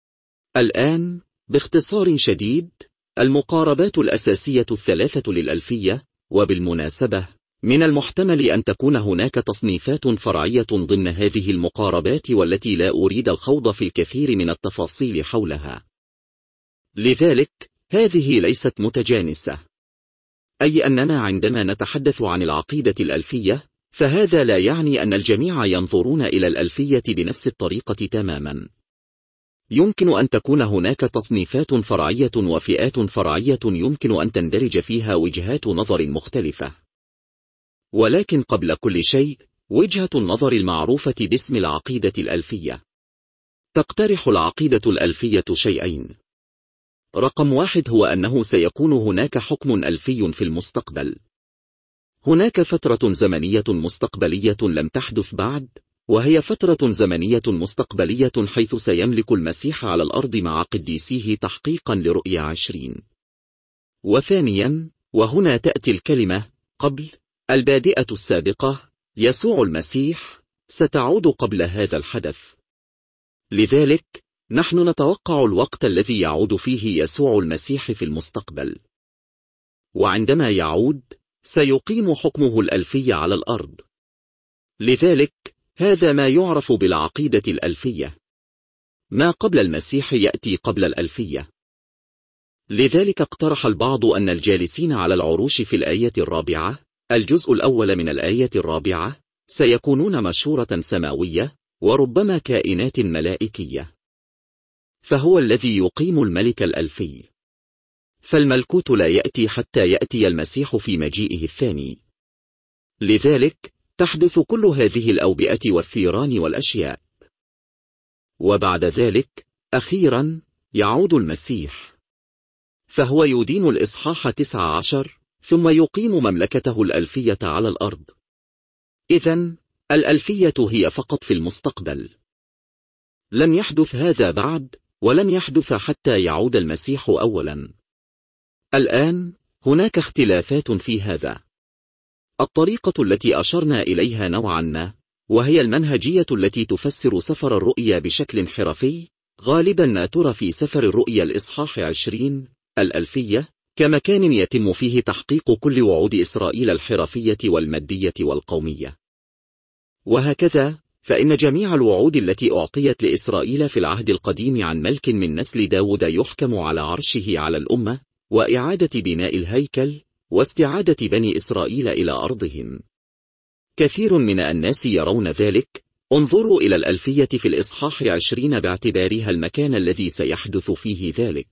الآن، باختصار شديد، المقاربات الأساسية 3 للألفية، وبالمناسبة، من المحتمل أن تكون هناك تصنيفات فرعية ضمن هذه المقاربات والتي لا أريد الخوض في الكثير من التفاصيل حولها. لذلك هذه ليست متجانسة، أي أننا عندما نتحدث عن العقيدة الألفية فهذا لا يعني أن الجميع ينظرون إلى الألفية بنفس الطريقة تماما. يمكن أن تكون هناك تصنيفات فرعية وفئات فرعية يمكن أن تندرج فيها وجهات نظر مختلفة. ولكن قبل كل شيء، وجهة النظر المعروفة باسم العقيدة الألفية. تقترح العقيدة الألفية شيئين. رقم 1 هو أنه سيكون هناك حكم ألفي في المستقبل. هناك فترة زمنية مستقبلية لم تحدث بعد، وهي فترة زمنية مستقبلية حيث سيملك المسيح على الأرض مع قديسيه تحقيقا لرؤيا 20. وثانيا، وهنا تأتي الكلمة قبل البادئة السابقة، يسوع المسيح ستعود قبل هذا الحدث. لذلك نحن نتوقع الوقت الذي يعود فيه يسوع المسيح في المستقبل، وعندما يعود سيقيم حكمه الألفي على الأرض. لذلك هذا ما يعرف بالعقيدة الألفية. ما قبل المسيح يأتي قبل الألفية. لذلك اقترح البعض أن الجالسين على العروش في الآية 4، الجزء الأول من الآية 4، سيكونون مشورة سماوية وربما كائنات ملائكية. فهو الذي يقيم الملك الألفي. فالملكوت لا يأتي حتى يأتي المسيح في مجيئه الثاني. لذلك تحدث كل هذه الأوبئة والثيران والأشياء. وبعد ذلك أخيرا يعود المسيح، فهو يدين الإصحاح 19 ثم يقيم مملكته الألفية على الأرض. إذن الألفية هي فقط في المستقبل. لن يحدث هذا بعد، ولن يحدث حتى يعود المسيح أولا. الآن هناك اختلافات في هذا. الطريقة التي أشرنا إليها نوعا ما، وهي المنهجية التي تفسر سفر الرؤيا بشكل حرفي، غالبا ما ترى في سفر الرؤيا الإصحاح 20 الألفية كمكان يتم فيه تحقيق كل وعود إسرائيل الحرفية والمادية والقومية. وهكذا فإن جميع الوعود التي أعطيت لإسرائيل في العهد القديم عن ملك من نسل داود يحكم على عرشه على الأمة، وإعادة بناء الهيكل، واستعادة بني إسرائيل إلى أرضهم. كثير من الناس يرون ذلك. انظروا إلى الألفية في الإصحاح 20 باعتبارها المكان الذي سيحدث فيه ذلك.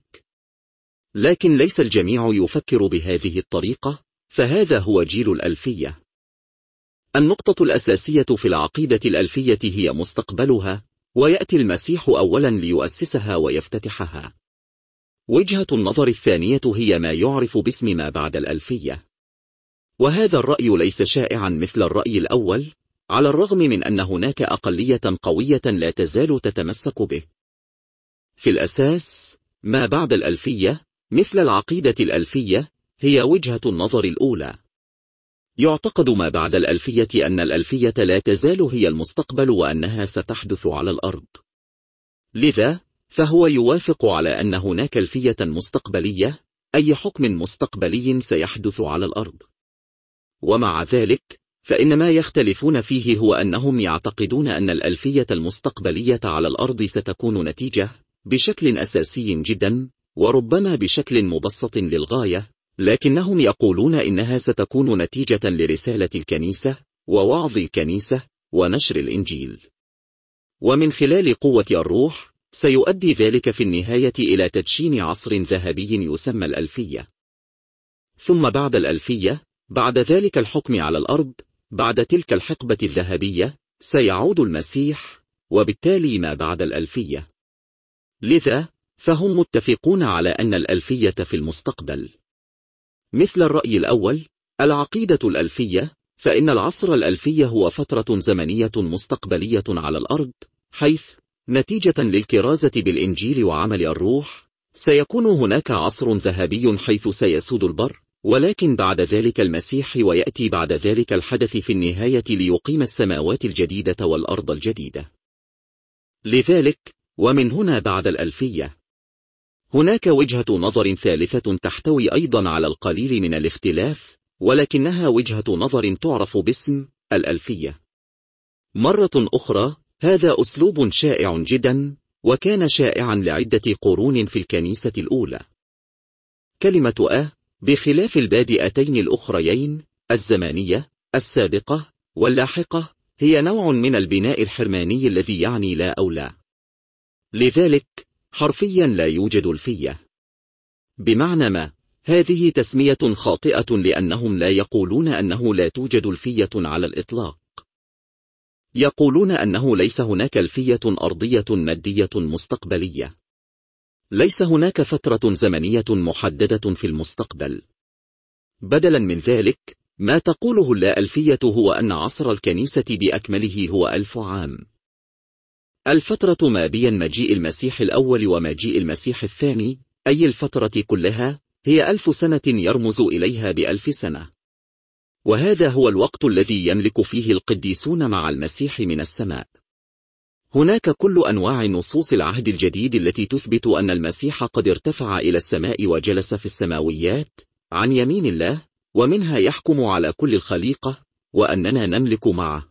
لكن ليس الجميع يفكر بهذه الطريقة، فهذا هو جيل الألفية. النقطة الأساسية في العقيدة الألفية هي مستقبلها، ويأتي المسيح أولا ليؤسسها ويفتتحها. وجهة النظر الثانية هي ما يعرف باسم ما بعد الألفية. وهذا الرأي ليس شائعا مثل الرأي الأول، على الرغم من أن هناك أقلية قوية لا تزال تتمسك به. في الأساس ما بعد الألفية مثل العقيدة الألفية هي وجهة النظر الأولى. يعتقد ما بعد الألفية أن الألفية لا تزال هي المستقبل وأنها ستحدث على الأرض. لذا فهو يوافق على أن هناك ألفية مستقبلية، أي حكم مستقبلي سيحدث على الأرض. ومع ذلك فإن ما يختلفون فيه هو أنهم يعتقدون أن الألفية المستقبلية على الأرض ستكون نتيجة بشكل أساسي جدا، وربما بشكل مبسط للغاية، لكنهم يقولون إنها ستكون نتيجة لرسالة الكنيسة ووعظ الكنيسة ونشر الإنجيل. ومن خلال قوة الروح سيؤدي ذلك في النهاية إلى تدشين عصر ذهبي يسمى الألفية. ثم بعد الألفية، بعد ذلك الحكم على الأرض، بعد تلك الحقبة الذهبية سيعود المسيح، وبالتالي ما بعد الألفية. لذا فهم متفقون على أن الألفية في المستقبل. مثل الرأي الأول، العقيدة الألفية، فإن العصر الألفي هو فترة زمنية مستقبلية على الأرض، حيث نتيجة للكرازة بالإنجيل وعمل الروح سيكون هناك عصر ذهبي حيث سيسود البر، ولكن بعد ذلك المسيح، ويأتي بعد ذلك الحدث في النهاية ليقيم السماوات الجديدة والأرض الجديدة. لذلك ومن هنا بعد الألفية هناك وجهة نظر ثالثة تحتوي أيضا على القليل من الاختلاف، ولكنها وجهة نظر تعرف باسم الألفية. مرة أخرى، هذا أسلوب شائع جدا، وكان شائعا لعدة قرون في الكنيسة الأولى. كلمة بخلاف البادئتين الأخريين الزمانية السابقة واللاحقة هي نوع من البناء الحرماني الذي يعني لا أو لا. لذلك حرفيا لا يوجد الفية. بمعنى ما، هذه تسمية خاطئة لأنهم لا يقولون أنه لا توجد الفية على الإطلاق. يقولون أنه ليس هناك الفية أرضية مادية مستقبلية. ليس هناك فترة زمنية محددة في المستقبل. بدلا من ذلك، ما تقوله اللا ألفية هو أن عصر الكنيسة بأكمله هو 1000 عام. الفترة ما بين مجيء المسيح الأول ومجيء المسيح الثاني، أي الفترة كلها، هي 1000 سنة يرمز إليها ب1000 سنة. وهذا هو الوقت الذي يملك فيه القديسون مع المسيح من السماء. هناك كل أنواع نصوص العهد الجديد التي تثبت أن المسيح قد ارتفع إلى السماء وجلس في السماويات عن يمين الله، ومنها يحكم على كل الخليقة، وأننا نملك معه.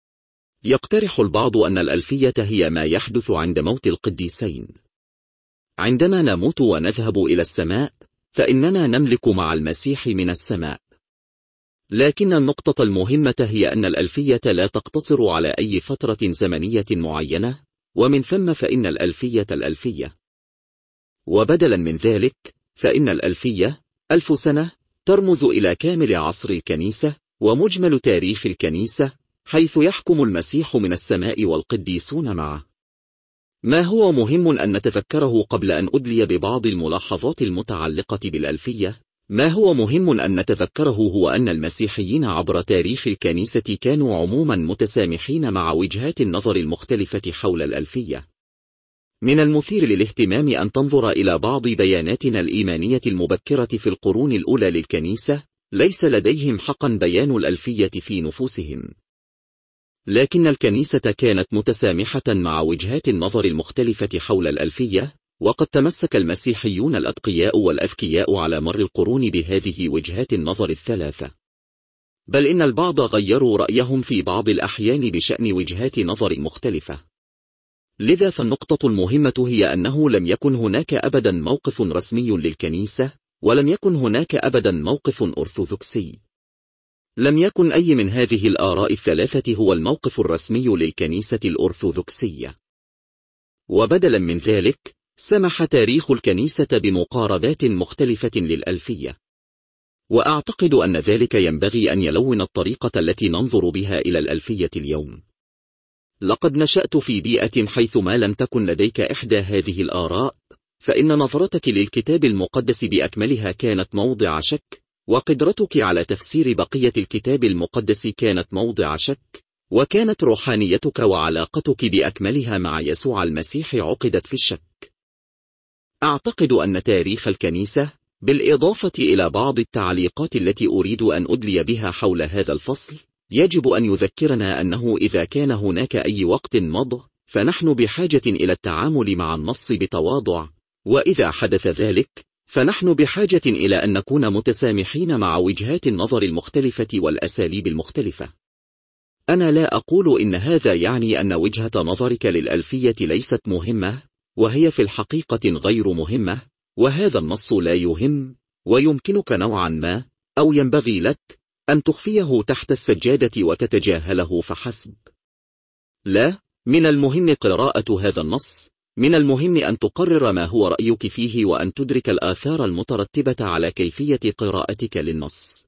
يقترح البعض أن الألفية هي ما يحدث عند موت القديسين. عندما نموت ونذهب إلى السماء، فإننا نملك مع المسيح من السماء. لكن النقطة المهمة هي أن الألفية لا تقتصر على أي فترة زمنية معينة، ومن ثم فإن الألفية الألفية. وبدلا من ذلك، فإن الألفية 1000 سنة ترمز إلى كامل عصر الكنيسة ومجمل تاريخ الكنيسة، حيث يحكم المسيح من السماء والقديسون معه. ما هو مهم أن نتذكره قبل أن أدلي ببعض الملاحظات المتعلقة بالألفية، ما هو مهم أن نتذكره هو أن المسيحيين عبر تاريخ الكنيسة كانوا عموما متسامحين مع وجهات النظر المختلفة حول الألفية. من المثير للاهتمام أن تنظر إلى بعض بياناتنا الإيمانية المبكرة في القرون الأولى للكنيسة. ليس لديهم حقا بيان الألفية في نفوسهم، لكن الكنيسة كانت متسامحة مع وجهات النظر المختلفة حول الألفية، وقد تمسك المسيحيون الأتقياء والأذكياء على مر القرون بهذه وجهات النظر الثلاثة. بل إن البعض غيروا رأيهم في بعض الأحيان بشأن وجهات نظر مختلفة. لذا فالنقطة المهمة هي أنه لم يكن هناك أبدا موقف رسمي للكنيسة، ولم يكن هناك أبدا موقف أرثوذكسي. لم يكن أي من هذه الآراء الثلاثة هو الموقف الرسمي للكنيسة الأرثوذكسية. وبدلا من ذلك، سمح تاريخ الكنيسة بمقاربات مختلفة للألفية. وأعتقد أن ذلك ينبغي أن يلون الطريقة التي ننظر بها إلى الألفية اليوم. لقد نشأت في بيئة حيث ما لم تكن لديك إحدى هذه الآراء، فإن نظرتك للكتاب المقدس بأكملها كانت موضع شك، وقدرتك على تفسير بقية الكتاب المقدس كانت موضع شك، وكانت روحانيتك وعلاقتك بأكملها مع يسوع المسيح عقدت في الشك. أعتقد أن تاريخ الكنيسة، بالإضافة إلى بعض التعليقات التي أريد أن أدلي بها حول هذا الفصل، يجب أن يذكرنا أنه إذا كان هناك أي وقت مضى، فنحن بحاجة إلى التعامل مع النص بتواضع، وإذا حدث ذلك، فنحن بحاجة إلى أن نكون متسامحين مع وجهات النظر المختلفة والأساليب المختلفة. أنا لا أقول إن هذا يعني أن وجهة نظرك للألفية ليست مهمة، وهي في الحقيقة غير مهمة، وهذا النص لا يهم، ويمكنك نوعا ما، أو ينبغي لك، أن تخفيه تحت السجادة وتتجاهله فحسب. لا، من المهم قراءة هذا النص، من المهم أن تقرر ما هو رأيك فيه وأن تدرك الآثار المترتبة على كيفية قراءتك للنص.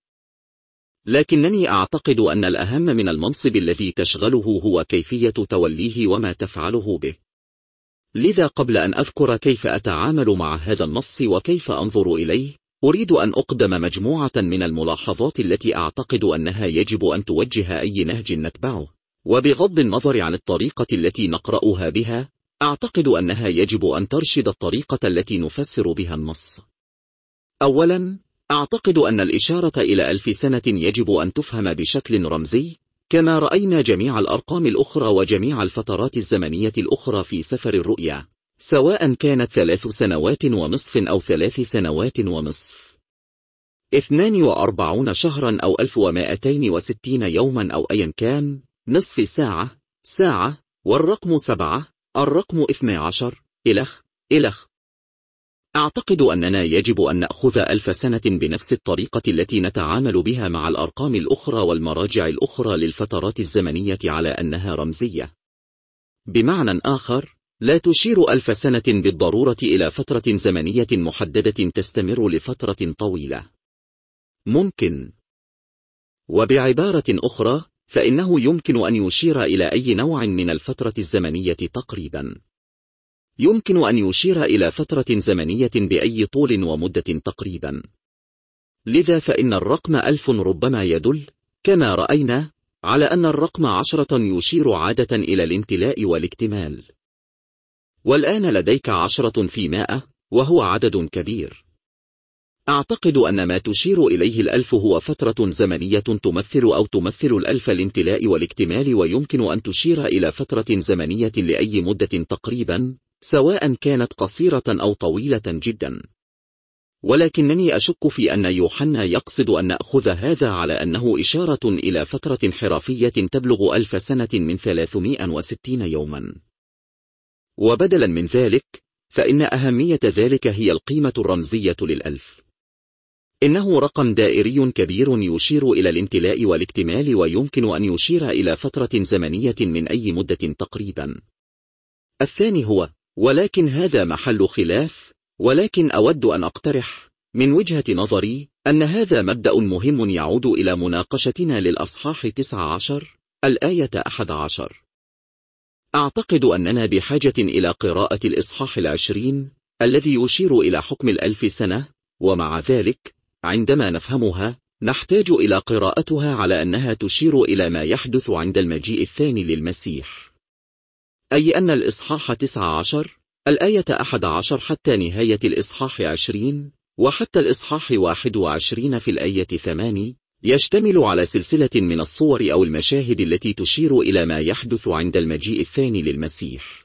لكنني أعتقد أن الأهم من المنصب الذي تشغله هو كيفية توليه وما تفعله به. لذا قبل أن أذكر كيف أتعامل مع هذا النص وكيف أنظر إليه، أريد أن أقدم مجموعة من الملاحظات التي أعتقد أنها يجب أن توجه أي نهج نتبعه، وبغض النظر عن الطريقة التي نقرأها بها، أعتقد أنها يجب أن ترشد الطريقة التي نفسر بها النص. أولا، أعتقد أن الإشارة إلى 1000 سنة يجب أن تفهم بشكل رمزي، كما رأينا جميع الأرقام الأخرى وجميع الفترات الزمنية الأخرى في سفر الرؤيا، سواء كانت 3 سنوات ونصف أو 3 سنوات ونصف. 42 شهرا أو 1260 يوما أو أيا كان، نصف ساعة، ساعة، والرقم 7، الرقم 12، إلخ. أعتقد أننا يجب أن نأخذ 1000 سنة بنفس الطريقة التي نتعامل بها مع الأرقام الأخرى والمراجع الأخرى للفترات الزمنية على أنها رمزية. بمعنى آخر، لا تشير 1000 سنة بالضرورة إلى فترة زمنية محددة تستمر لفترة طويلة. ممكن. وبعبارة أخرى، فإنه يمكن أن يشير إلى أي نوع من الفترة الزمنية تقريبا. يمكن أن يشير إلى فترة زمنية بأي طول ومدة تقريبا. لذا فإن الرقم 1000 ربما يدل، كما رأينا، على أن الرقم 10 يشير عادة إلى الامتلاء والاكتمال. والآن لديك 10 في 100، وهو عدد كبير. أعتقد أن ما تشير إليه 1000 هو فترة زمنية تمثل 1000 الامتلاء والاكتمال، ويمكن أن تشير إلى فترة زمنية لأي مدة تقريبا، سواء كانت قصيرة أو طويلة جدا. ولكنني أشك في أن يوحنا يقصد أن نأخذ هذا على أنه إشارة إلى فترة انحرافية تبلغ 1000 سنة من 360 يوما. وبدلا من ذلك، فإن أهمية ذلك هي القيمة الرمزية لل1000. إنه رقم دائري كبير يشير إلى الامتلاء والاكتمال، ويمكن أن يشير إلى فترة زمنية من أي مدة تقريبا. الثاني هو، ولكن هذا محل خلاف، ولكن أود أن أقترح من وجهة نظري أن هذا مبدأ مهم يعود إلى مناقشتنا للأصحاح 19، الآية 11. أعتقد أننا بحاجة إلى قراءة الإصحاح 20 الذي يشير إلى حكم 1000 سنة، ومع ذلك عندما نفهمها نحتاج إلى قراءتها على أنها تشير إلى ما يحدث عند المجيء الثاني للمسيح، أي أن الإصحاح 19 الآية 11 حتى نهاية الإصحاح 20 وحتى الإصحاح 21 في الآية 8 يشتمل على سلسلة من الصور أو المشاهد التي تشير إلى ما يحدث عند المجيء الثاني للمسيح.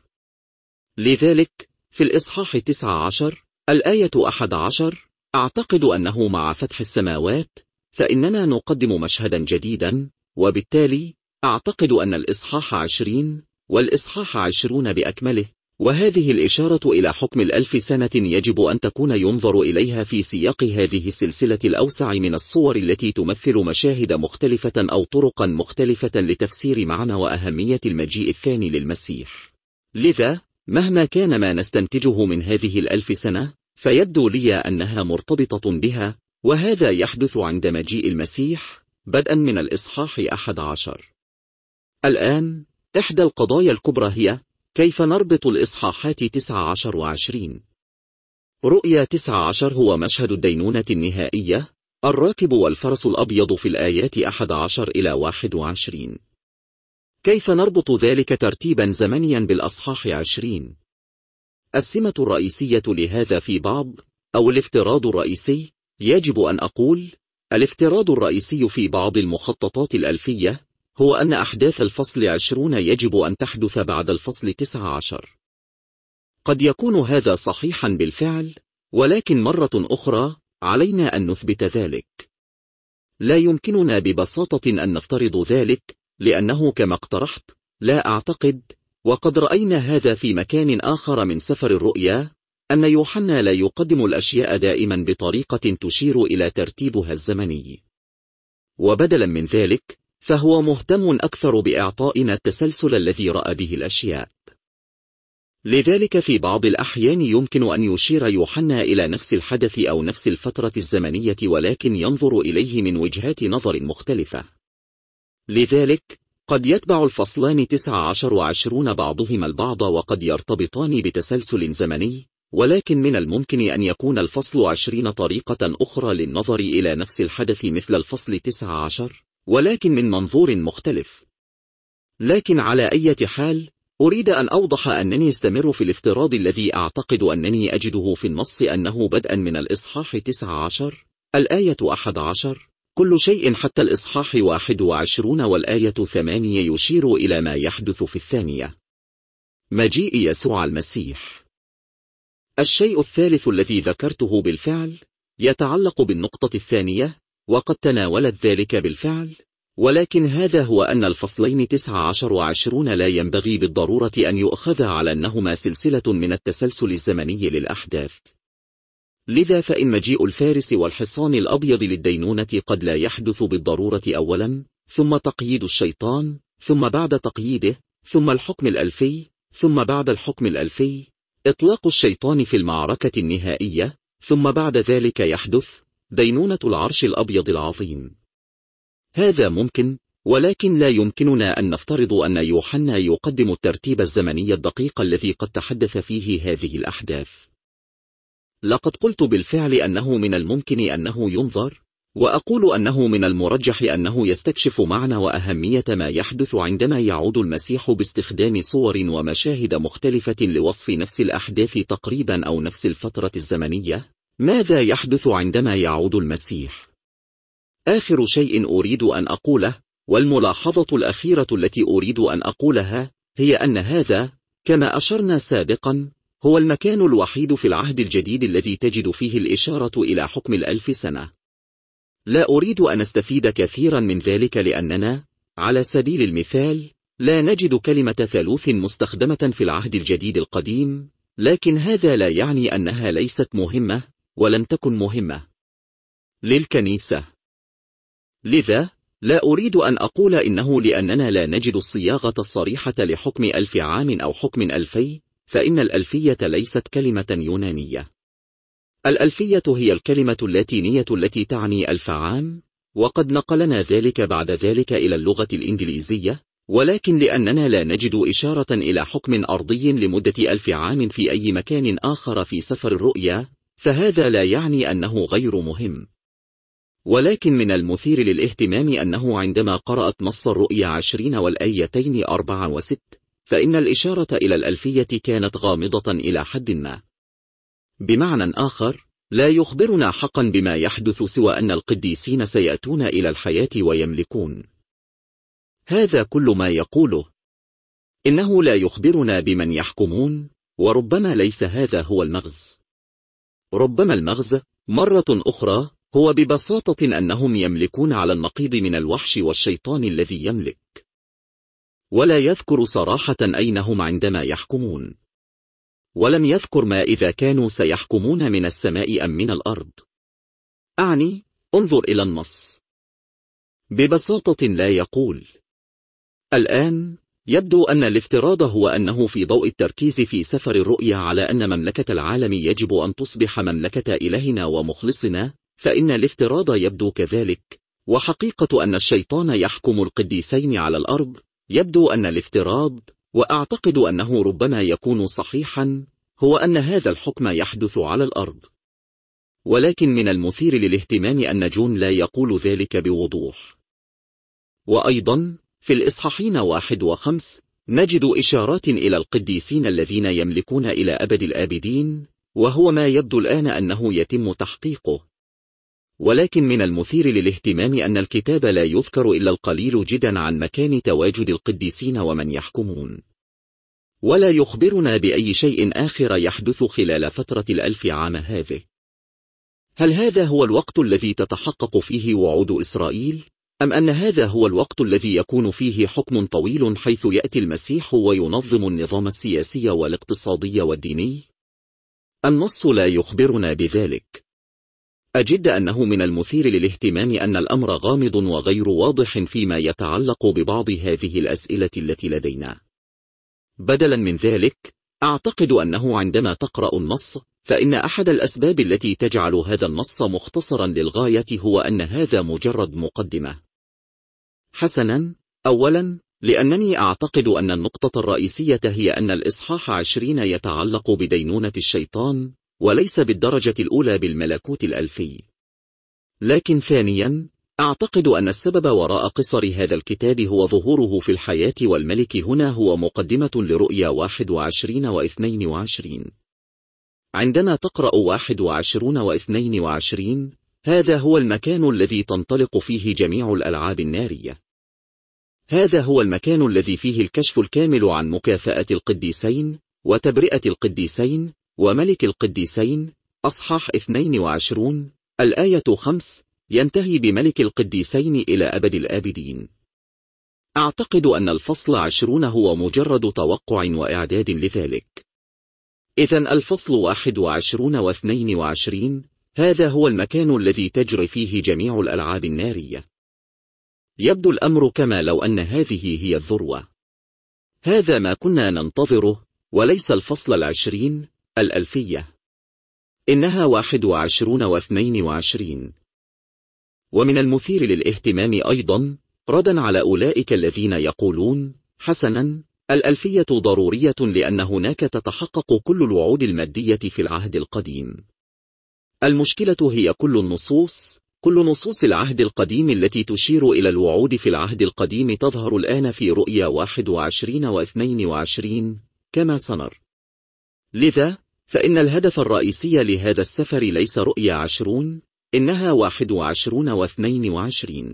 لذلك في الإصحاح 19 الآية 11 أعتقد أنه مع فتح السماوات فإننا نقدم مشهدا جديدا، وبالتالي أعتقد أن الإصحاح 20 والإصحاح 20 بأكمله، وهذه الإشارة إلى حكم 1000 سنة يجب أن تكون ينظر إليها في سياق هذه السلسلة الأوسع من الصور التي تمثل مشاهد مختلفة أو طرقا مختلفة لتفسير معنى وأهمية المجيء الثاني للمسيح. لذا مهما كان ما نستنتجه من هذه 1000 سنة فيبدو لي أنها مرتبطة بها، وهذا يحدث عند مجيء المسيح بدءا من الإصحاح 11. الآن إحدى القضايا الكبرى هي كيف نربط الإصحاحات 19 و20. رؤيا 19 هو مشهد الدينونة النهائية، الراكب والفرس الأبيض في الآيات 11 إلى 21. كيف نربط ذلك ترتيبا زمنيا بالأصحاح 20؟ السمة الرئيسية لهذا في بعض، أو الافتراض الرئيسي، يجب أن أقول الافتراض الرئيسي في بعض المخططات الألفية هو أن أحداث الفصل 20 يجب أن تحدث بعد الفصل 19. قد يكون هذا صحيحا بالفعل، ولكن مرة أخرى علينا أن نثبت ذلك. لا يمكننا ببساطة أن نفترض ذلك، لأنه كما اقترحت لا أعتقد، وقد رأينا هذا في مكان آخر من سفر الرؤيا، أن يوحنا لا يقدم الأشياء دائما بطريقة تشير إلى ترتيبها الزمني، وبدلا من ذلك فهو مهتم أكثر بإعطائنا التسلسل الذي رأى به الأشياء. لذلك في بعض الأحيان يمكن أن يشير يوحنا إلى نفس الحدث أو نفس الفترة الزمنية، ولكن ينظر إليه من وجهات نظر مختلفة. لذلك قد يتبع الفصلان 19 و20 بعضهما البعض، وقد يرتبطان بتسلسل زمني، ولكن من الممكن أن يكون الفصل 20 طريقة أخرى للنظر إلى نفس الحدث مثل الفصل 19، ولكن من منظور مختلف. لكن على أي حال أريد أن أوضح أنني استمر في الافتراض الذي أعتقد أنني أجده في النص، أنه بدءا من الإصحاح 19 الآية 11 كل شيء حتى الإصحاح 21 والآية 8 يشير إلى ما يحدث في الثانية، مجيء يسوع المسيح. الشيء الثالث الذي ذكرته بالفعل يتعلق بالنقطة الثانية، وقد تناولت ذلك بالفعل، ولكن هذا هو أن الفصلين 19 و20 لا ينبغي بالضرورة أن يؤخذ على أنهما سلسلة من التسلسل الزمني للأحداث. لذا فإن مجيء الفارس والحصان الأبيض للدينونة قد لا يحدث بالضرورة أولا، ثم تقييد الشيطان، ثم بعد تقييده، ثم الحكم الألفي، ثم بعد الحكم الألفي إطلاق الشيطان في المعركة النهائية، ثم بعد ذلك يحدث دينونة العرش الأبيض العظيم. هذا ممكن، ولكن لا يمكننا أن نفترض أن يوحنا يقدم الترتيب الزمني الدقيق الذي قد تحدث فيه هذه الأحداث. لقد قلت بالفعل أنه من الممكن أنه ينظر، وأقول أنه من المرجح أنه يستكشف معنى وأهمية ما يحدث عندما يعود المسيح باستخدام صور ومشاهد مختلفة لوصف نفس الأحداث تقريبا أو نفس الفترة الزمنية. ماذا يحدث عندما يعود المسيح؟ آخر شيء أريد أن أقوله، والملاحظة الأخيرة التي أريد أن أقولها، هي أن هذا، كما أشرنا سابقا، هو المكان الوحيد في العهد الجديد الذي تجد فيه الإشارة إلى حكم 1000 سنة. لا أريد أن أستفيد كثيرا من ذلك لأننا، على سبيل المثال، لا نجد كلمة ثالوث مستخدمة في العهد الجديد القديم، لكن هذا لا يعني أنها ليست مهمة، ولم تكن مهمة للكنيسة. لذا، لا أريد أن أقول إنه لأننا لا نجد الصياغة الصريحة لحكم 1000 عام أو حكم 2000، فإن الألفية ليست كلمة يونانية. الألفية هي الكلمة اللاتينية التي تعني 1000 عام، وقد نقلنا ذلك بعد ذلك إلى اللغة الإنجليزية، ولكن لأننا لا نجد إشارة إلى حكم أرضي لمدة 1000 عام في أي مكان آخر في سفر الرؤيا، فهذا لا يعني أنه غير مهم. ولكن من المثير للاهتمام أنه عندما قرأت نص الرؤيا 20 والآيتين 4 و6، فإن الإشارة إلى الألفية كانت غامضة إلى حد ما. بمعنى آخر، لا يخبرنا حقا بما يحدث سوى أن القديسين سيأتون إلى الحياة ويملكون. هذا كل ما يقوله. إنه لا يخبرنا بمن يحكمون، وربما ليس هذا هو المغز. ربما المغز، مرة أخرى، هو ببساطة أنهم يملكون على النقيض من الوحش والشيطان الذي يملك. ولا يذكر صراحة أين هم عندما يحكمون. ولم يذكر ما إذا كانوا سيحكمون من السماء أم من الأرض. أعني، انظر إلى النص. ببساطة لا يقول. الآن، يبدو أن الافتراض هو أنه في ضوء التركيز في سفر الرؤيا على أن مملكة العالم يجب أن تصبح مملكة إلهنا ومخلصنا، فإن الافتراض يبدو كذلك، وحقيقة أن الشيطان يحكم القديسين على الأرض، يبدو أن الافتراض، وأعتقد أنه ربما يكون صحيحا، هو أن هذا الحكم يحدث على الأرض. ولكن من المثير للاهتمام أن جون لا يقول ذلك بوضوح. وأيضا، في الإصحاحين 1 و5 نجد إشارات إلى القديسين الذين يملكون إلى أبد الآبدين، وهو ما يبدو الآن أنه يتم تحقيقه. ولكن من المثير للاهتمام أن الكتاب لا يذكر إلا القليل جدا عن مكان تواجد القديسين ومن يحكمون، ولا يخبرنا بأي شيء آخر يحدث خلال فترة 1000 عام هذه. هل هذا هو الوقت الذي تتحقق فيه وعود إسرائيل؟ أم أن هذا هو الوقت الذي يكون فيه حكم طويل حيث يأتي المسيح وينظم النظام السياسي والاقتصادي والديني؟ النص لا يخبرنا بذلك. أجد أنه من المثير للاهتمام أن الأمر غامض وغير واضح فيما يتعلق ببعض هذه الأسئلة التي لدينا. بدلا من ذلك، أعتقد أنه عندما تقرأ النص، فإن أحد الأسباب التي تجعل هذا النص مختصرا للغاية هو أن هذا مجرد مقدمة. حسنا، أولا، لأنني أعتقد أن النقطة الرئيسية هي أن الإصحاح 20 يتعلق بدينونة الشيطان، وليس بالدرجة الأولى بالملكوت الألفي. لكن ثانيا، أعتقد أن السبب وراء قصر هذا الكتاب هو ظهوره في الحياة والملك. هنا هو مقدمة لرؤيا 21 و22. عندما تقرأ 21 و22، هذا هو المكان الذي تنطلق فيه جميع الألعاب النارية. هذا هو المكان الذي فيه الكشف الكامل عن مكافأة القديسين، وتبرئة القديسين، وملك القديسين. أصحاح 22 الآية 5 ينتهي بملك القديسين إلى أبد الآبدين. أعتقد أن الفصل 20 هو مجرد توقع وإعداد لذلك. إذن الفصل 21 و22 هذا هو المكان الذي تجري فيه جميع الألعاب النارية. يبدو الأمر كما لو أن هذه هي الذروة. هذا ما كنا ننتظره، وليس الفصل 20 الألفية. إنها 21 و22. ومن المثير للاهتمام أيضا، ردا على أولئك الذين يقولون حسنا الألفية ضرورية لأن هناك تتحقق كل الوعود المادية في العهد القديم. المشكلة هي كل نصوص العهد القديم التي تشير إلى الوعود في العهد القديم تظهر الآن في رؤيا 21 و22 كما سنرى. لذا فإن الهدف الرئيسي لهذا السفر ليس رؤيا 20، إنها 21 و22.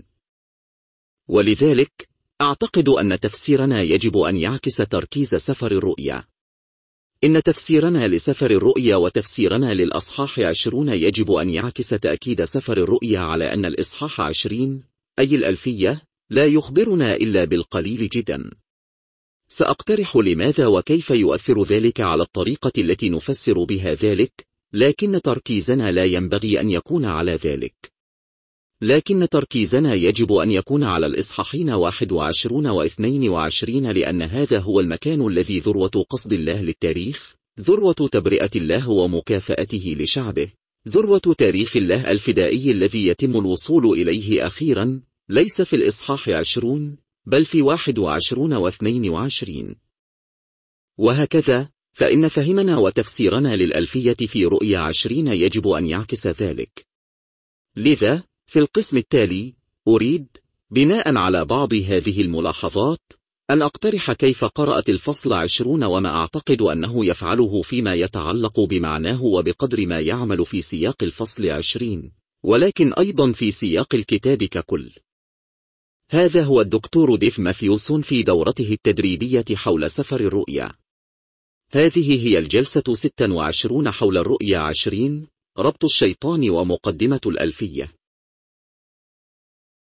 ولذلك أعتقد أن تفسيرنا يجب أن يعكس تركيز سفر الرؤيا. إن تفسيرنا لسفر الرؤيا وتفسيرنا للأصحاح 20 يجب أن يعكس تأكيد سفر الرؤيا على أن الإصحاح 20 أي الألفية لا يخبرنا إلا بالقليل جدا. سأقترح لماذا وكيف يؤثر ذلك على الطريقة التي نفسر بها ذلك، لكن تركيزنا لا ينبغي أن يكون على ذلك. لكن تركيزنا يجب أن يكون على الإصحاحين 21 و22 لأن هذا هو المكان الذي ذروة قصد الله للتاريخ، ذروة تبرئة الله ومكافأته لشعبه، ذروة تاريخ الله الفدائي الذي يتم الوصول إليه أخيرا، ليس في الإصحاح 20 بل في 21 و22. وهكذا فإن فهمنا وتفسيرنا للألفية في رؤيا 20 يجب أن يعكس ذلك. لذا في القسم التالي أريد بناء على بعض هذه الملاحظات أن أقترح كيف قرأت الفصل 20 وما أعتقد أنه يفعله فيما يتعلق بمعناه وبقدر ما يعمل في سياق الفصل 20، ولكن أيضا في سياق الكتاب ككل. هذا هو الدكتور ديف ماثيوسون في دورته التدريبية حول سفر الرؤيا. هذه هي الجلسة 26 حول الرؤيا 20، ربط الشيطان ومقدمة الألفية.